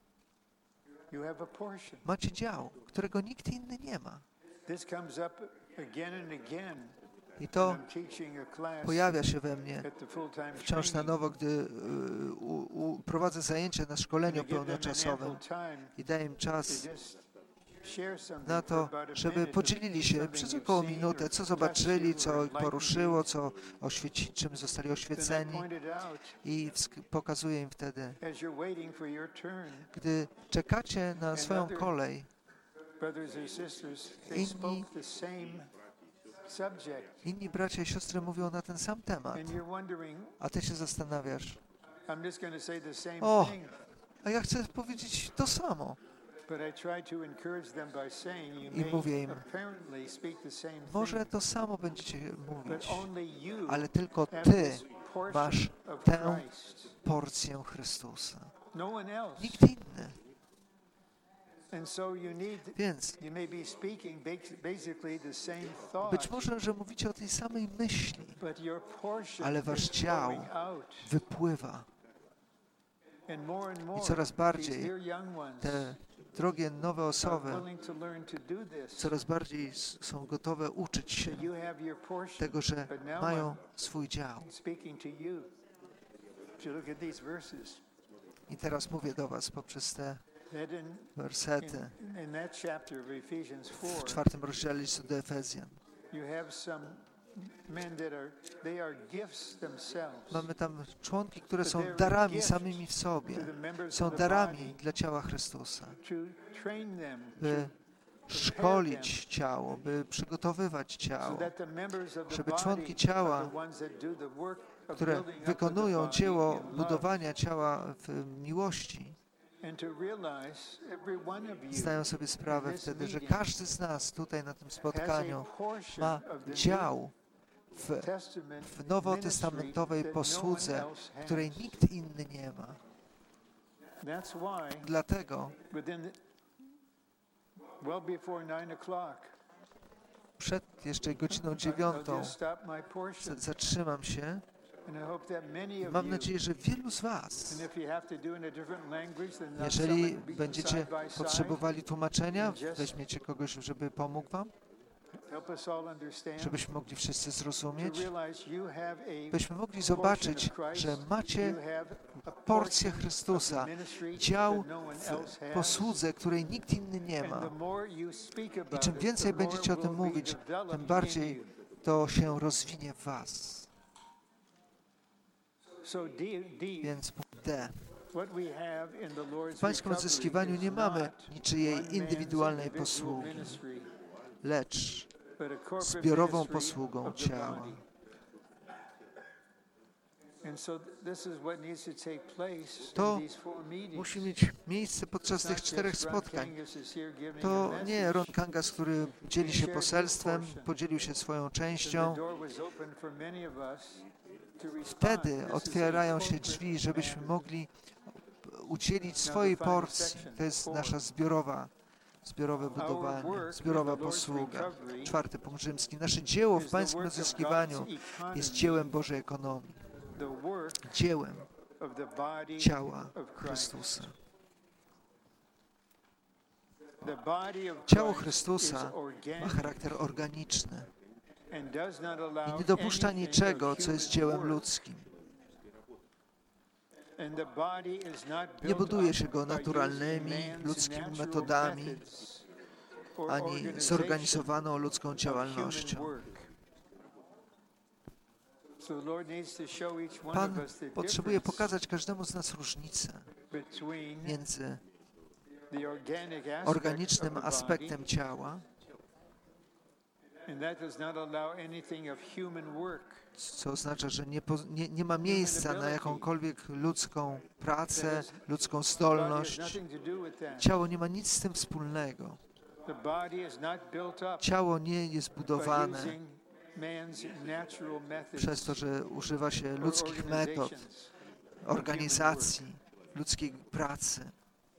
A: Macie dział, którego nikt inny nie ma. I to pojawia się we mnie wciąż na nowo, gdy prowadzę zajęcia na szkoleniu pełnoczasowym i daję im czas na to, żeby podzielili się przez około minutę, co zobaczyli, co ich poruszyło, czym zostali oświeceni, i pokazuję im wtedy, gdy czekacie na swoją kolej, inni bracia i siostry mówią na ten sam temat, a ty się zastanawiasz: a ja chcę powiedzieć to samo. I mówię im: może to samo będziecie mówić, ale tylko ty masz tę porcję Chrystusa. Nikt inny. Więc być może, że mówicie o tej samej myśli, ale wasz dział wypływa. I coraz bardziej te drogie, nowe osoby coraz bardziej są gotowe uczyć się tego, że mają swój dział. I teraz mówię do was poprzez te wersety w 4 rozdziale listu do Efezjan. Mamy tam członki, które są darami samymi w sobie. Są darami dla ciała Chrystusa. By szkolić ciało, by przygotowywać ciało, żeby członki ciała, które wykonują dzieło budowania ciała w miłości, zdają sobie sprawę wtedy, że każdy z nas tutaj na tym spotkaniu ma dział w nowotestamentowej posłudze, której nikt inny nie ma. Dlatego przed jeszcze godziną 9 zatrzymam się. Mam nadzieję, że wielu z Was, jeżeli będziecie potrzebowali tłumaczenia, weźmiecie kogoś, żeby pomógł Wam, żebyśmy mogli wszyscy zrozumieć, byśmy mogli zobaczyć, że macie porcję Chrystusa, dział w posłudze, której nikt inny nie ma. I czym więcej będziecie o tym mówić, tym bardziej to się rozwinie w Was. Więc punkt D. W Pańskim odzyskiwaniu nie mamy niczyjej indywidualnej posługi, lecz zbiorową posługą ciała. To musi mieć miejsce podczas tych 4 spotkań. To nie Ron Kangas, który dzieli się poselstwem, podzielił się swoją częścią. Wtedy otwierają się drzwi, żebyśmy mogli udzielić swojej porcji. To jest nasza zbiorowe budowanie, zbiorowa posługa. 4. punkt rzymski. Nasze dzieło w Pańskim odzyskiwaniu jest dziełem Bożej ekonomii. Dziełem ciała Chrystusa. Ciało Chrystusa ma charakter organiczny i nie dopuszcza niczego, co jest dziełem ludzkim. Nie buduje się go naturalnymi, ludzkimi metodami, ani zorganizowaną ludzką działalnością. Pan potrzebuje pokazać każdemu z nas różnicę między organicznym aspektem ciała, co oznacza, że nie ma miejsca na jakąkolwiek ludzką pracę, ludzką zdolność. Ciało nie ma nic z tym wspólnego. Ciało nie jest budowane przez to, że używa się ludzkich metod, organizacji, ludzkiej pracy.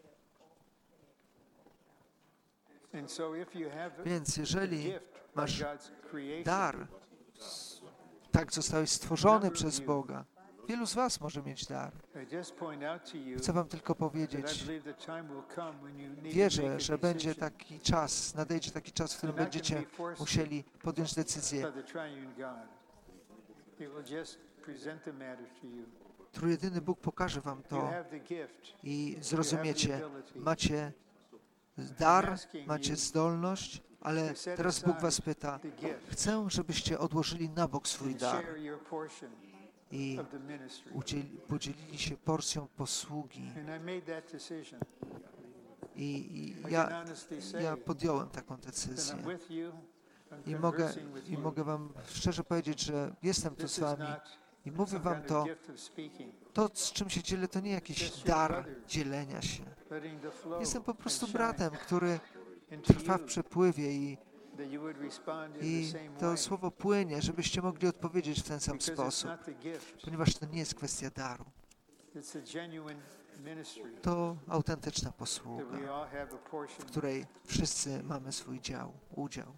A: Więc jeżeli masz dar, tak zostałeś stworzony przez Boga, wielu z Was może mieć dar. Chcę Wam tylko powiedzieć, wierzę, że będzie taki czas, nadejdzie taki czas, w którym będziecie musieli podjąć decyzję. Trójjedyny Bóg pokaże Wam to i zrozumiecie, macie dar, macie zdolność, ale teraz Bóg Was pyta, chcę, żebyście odłożyli na bok swój dar i podzielili się porcją posługi. I ja podjąłem taką decyzję. I mogę Wam szczerze powiedzieć, że jestem tu z Wami i mówię Wam to, z czym się dzielę, to nie jakiś dar dzielenia się. Jestem po prostu bratem, który trwa w przepływie i to słowo płynie, żebyście mogli odpowiedzieć w ten sam sposób, ponieważ to nie jest kwestia daru. To autentyczna posługa, w której wszyscy mamy swój udział.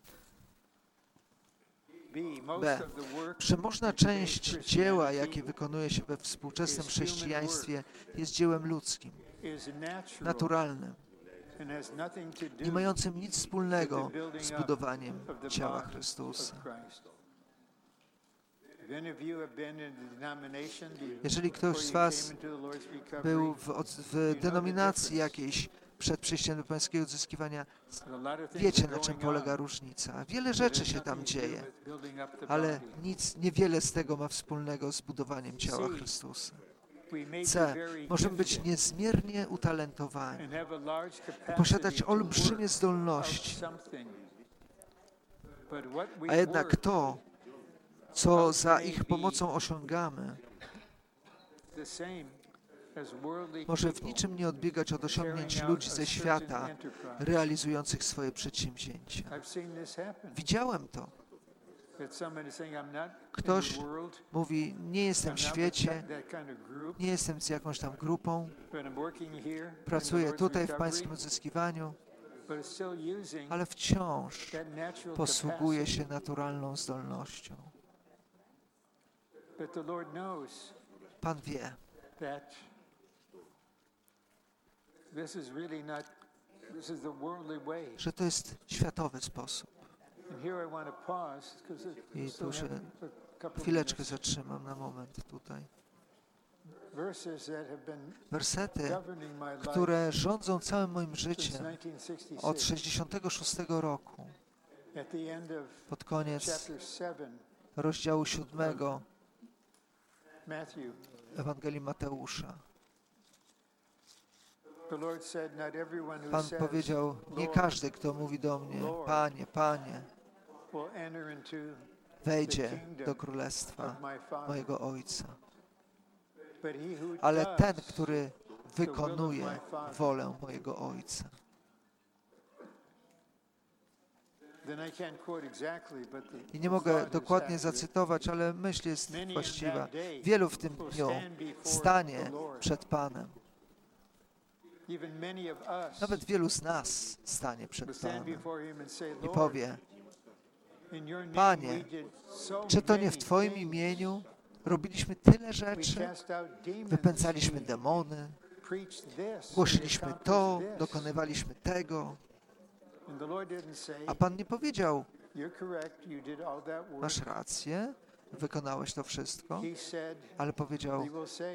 A: B. Przemożna część dzieła, jakie wykonuje się we współczesnym chrześcijaństwie, jest dziełem ludzkim, naturalnym, nie mającym nic wspólnego z budowaniem ciała Chrystusa. Jeżeli ktoś z Was był w denominacji jakiejś przed przyjściem do Pańskiego odzyskiwania, wiecie, na czym polega różnica. Wiele rzeczy się tam dzieje, ale niewiele z tego ma wspólnego z budowaniem ciała Chrystusa. C. Możemy być niezmiernie utalentowani i posiadać olbrzymie zdolności, a jednak to, co za ich pomocą osiągamy, może w niczym nie odbiegać od osiągnięć ludzi ze świata realizujących swoje przedsięwzięcia. Widziałem to. Ktoś mówi, nie jestem w świecie, nie jestem z jakąś tam grupą, pracuję tutaj w Pańskim odzyskiwaniu, ale wciąż posługuje się naturalną zdolnością. Pan wie, że to jest światowy sposób. I tu się chwileczkę zatrzymam na moment tutaj. Wersety, które rządzą całym moim życiem od 1966 roku, pod koniec rozdziału 7 Ewangelii Mateusza. Pan powiedział, nie każdy, kto mówi do mnie, Panie, Panie, wejdzie do królestwa mojego Ojca. Ale ten, który wykonuje wolę mojego Ojca. I nie mogę dokładnie zacytować, ale myśl jest właściwa. Wielu w tym dniu stanie przed Panem. Nawet wielu z nas stanie przed Panem i powie, Panie, czy to nie w Twoim imieniu robiliśmy tyle rzeczy, wypędzaliśmy demony, głosiliśmy to, dokonywaliśmy tego, a Pan nie powiedział, masz rację, wykonałeś to wszystko, ale powiedział,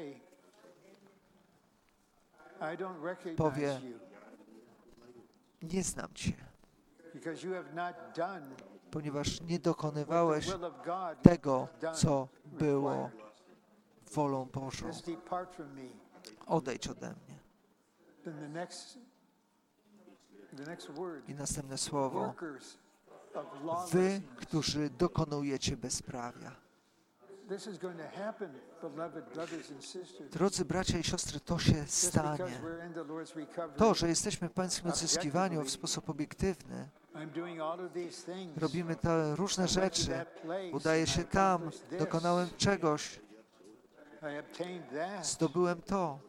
A: powie, nie znam Cię, ponieważ nie dokonywałeś tego, co było wolą Bożą. Odejdź ode mnie. I następne słowo. Wy, którzy dokonujecie bezprawia. Drodzy bracia i siostry, to się stanie. To, że jesteśmy w Pańskim odzyskiwaniu w sposób obiektywny, robimy te różne rzeczy, udaję się tam, dokonałem czegoś, zdobyłem to.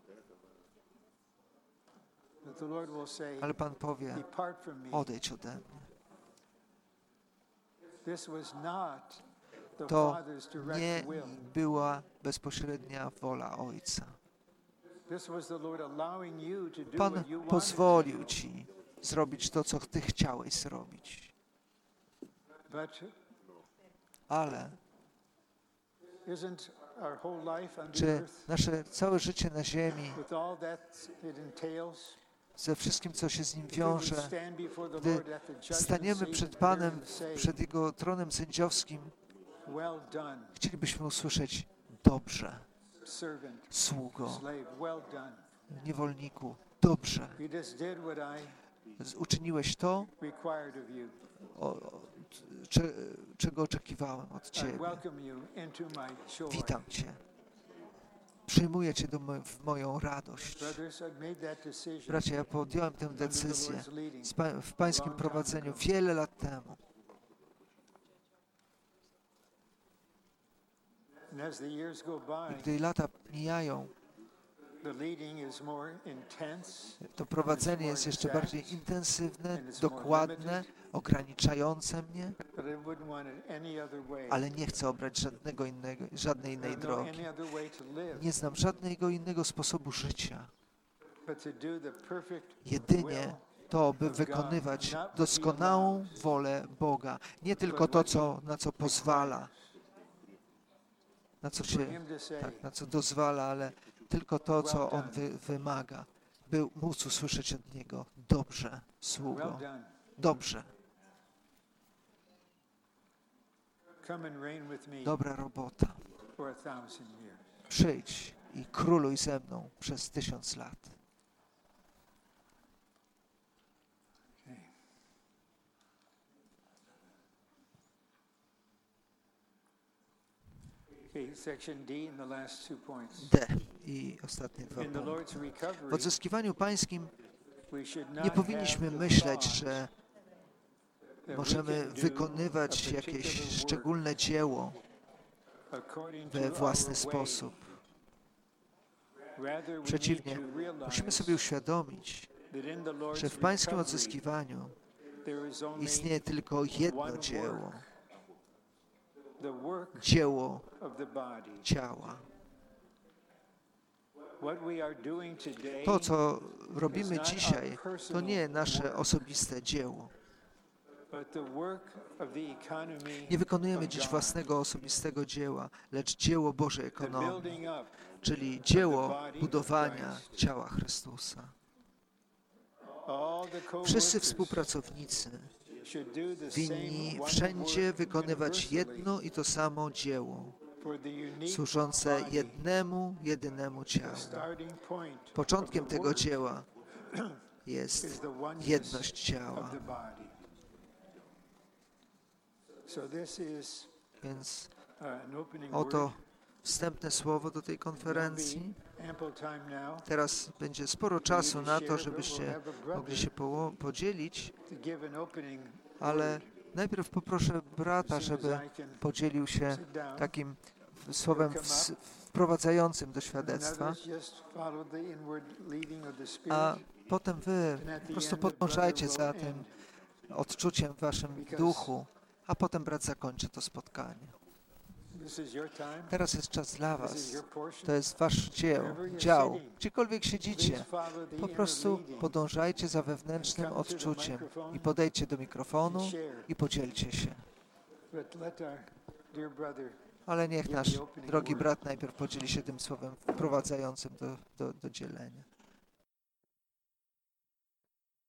A: Ale Pan powie, odejdź ode mnie. To nie była bezpośrednia wola Ojca. Pan pozwolił Ci zrobić to, co Ty chciałeś zrobić. Ale czy nasze całe życie na ziemi, ze wszystkim, co się z nim wiąże, gdy staniemy przed Panem, przed Jego tronem sędziowskim, chcielibyśmy usłyszeć dobrze, sługo, niewolniku, dobrze. Uczyniłeś to, czego oczekiwałem od Ciebie. Witam Cię. Przyjmuję Cię w moją radość. Bracia, ja podjąłem tę decyzję w Pańskim prowadzeniu wiele lat temu. I gdy lata mijają, to prowadzenie jest jeszcze bardziej intensywne, dokładne, ograniczające mnie, ale nie chcę obrać żadnej innej drogi. Nie znam żadnego innego sposobu życia. Jedynie to, by wykonywać doskonałą wolę Boga. Nie tylko to, na co pozwala, na co dozwala, ale tylko to, co On wymaga, by móc usłyszeć od Niego, dobrze, sługo, dobrze. Dobra robota. Przyjdź i króluj ze mną przez 1000 lat.
B: Section D and the last 2 points.
A: D i ostatnie 2 punkty. W odzyskiwaniu pańskim nie powinniśmy myśleć, że możemy wykonywać jakieś szczególne dzieło we własny sposób. Przeciwnie, musimy sobie uświadomić, że w pańskim odzyskiwaniu istnieje tylko jedno dzieło. Dzieło ciała. To, co robimy dzisiaj, to nie nasze osobiste dzieło. Nie wykonujemy dziś własnego osobistego dzieła, lecz dzieło Bożej ekonomii, czyli dzieło budowania ciała Chrystusa. Wszyscy współpracownicy winni wszędzie wykonywać jedno i to samo dzieło, służące jednemu, jedynemu ciału. Początkiem tego dzieła jest jedność ciała. Więc oto wstępne słowo do tej konferencji. Teraz będzie sporo czasu na to, żebyście mogli się podzielić, ale najpierw poproszę brata, żeby podzielił się takim słowem wprowadzającym do świadectwa, a potem wy po prostu podążajcie za tym odczuciem w waszym duchu, a potem brat zakończy to spotkanie. Teraz jest czas dla was. To jest wasz dział. Gdziekolwiek siedzicie, po prostu podążajcie za wewnętrznym odczuciem i podejdźcie do mikrofonu i podzielcie się. Ale niech nasz drogi brat najpierw podzieli się tym słowem wprowadzającym do dzielenia.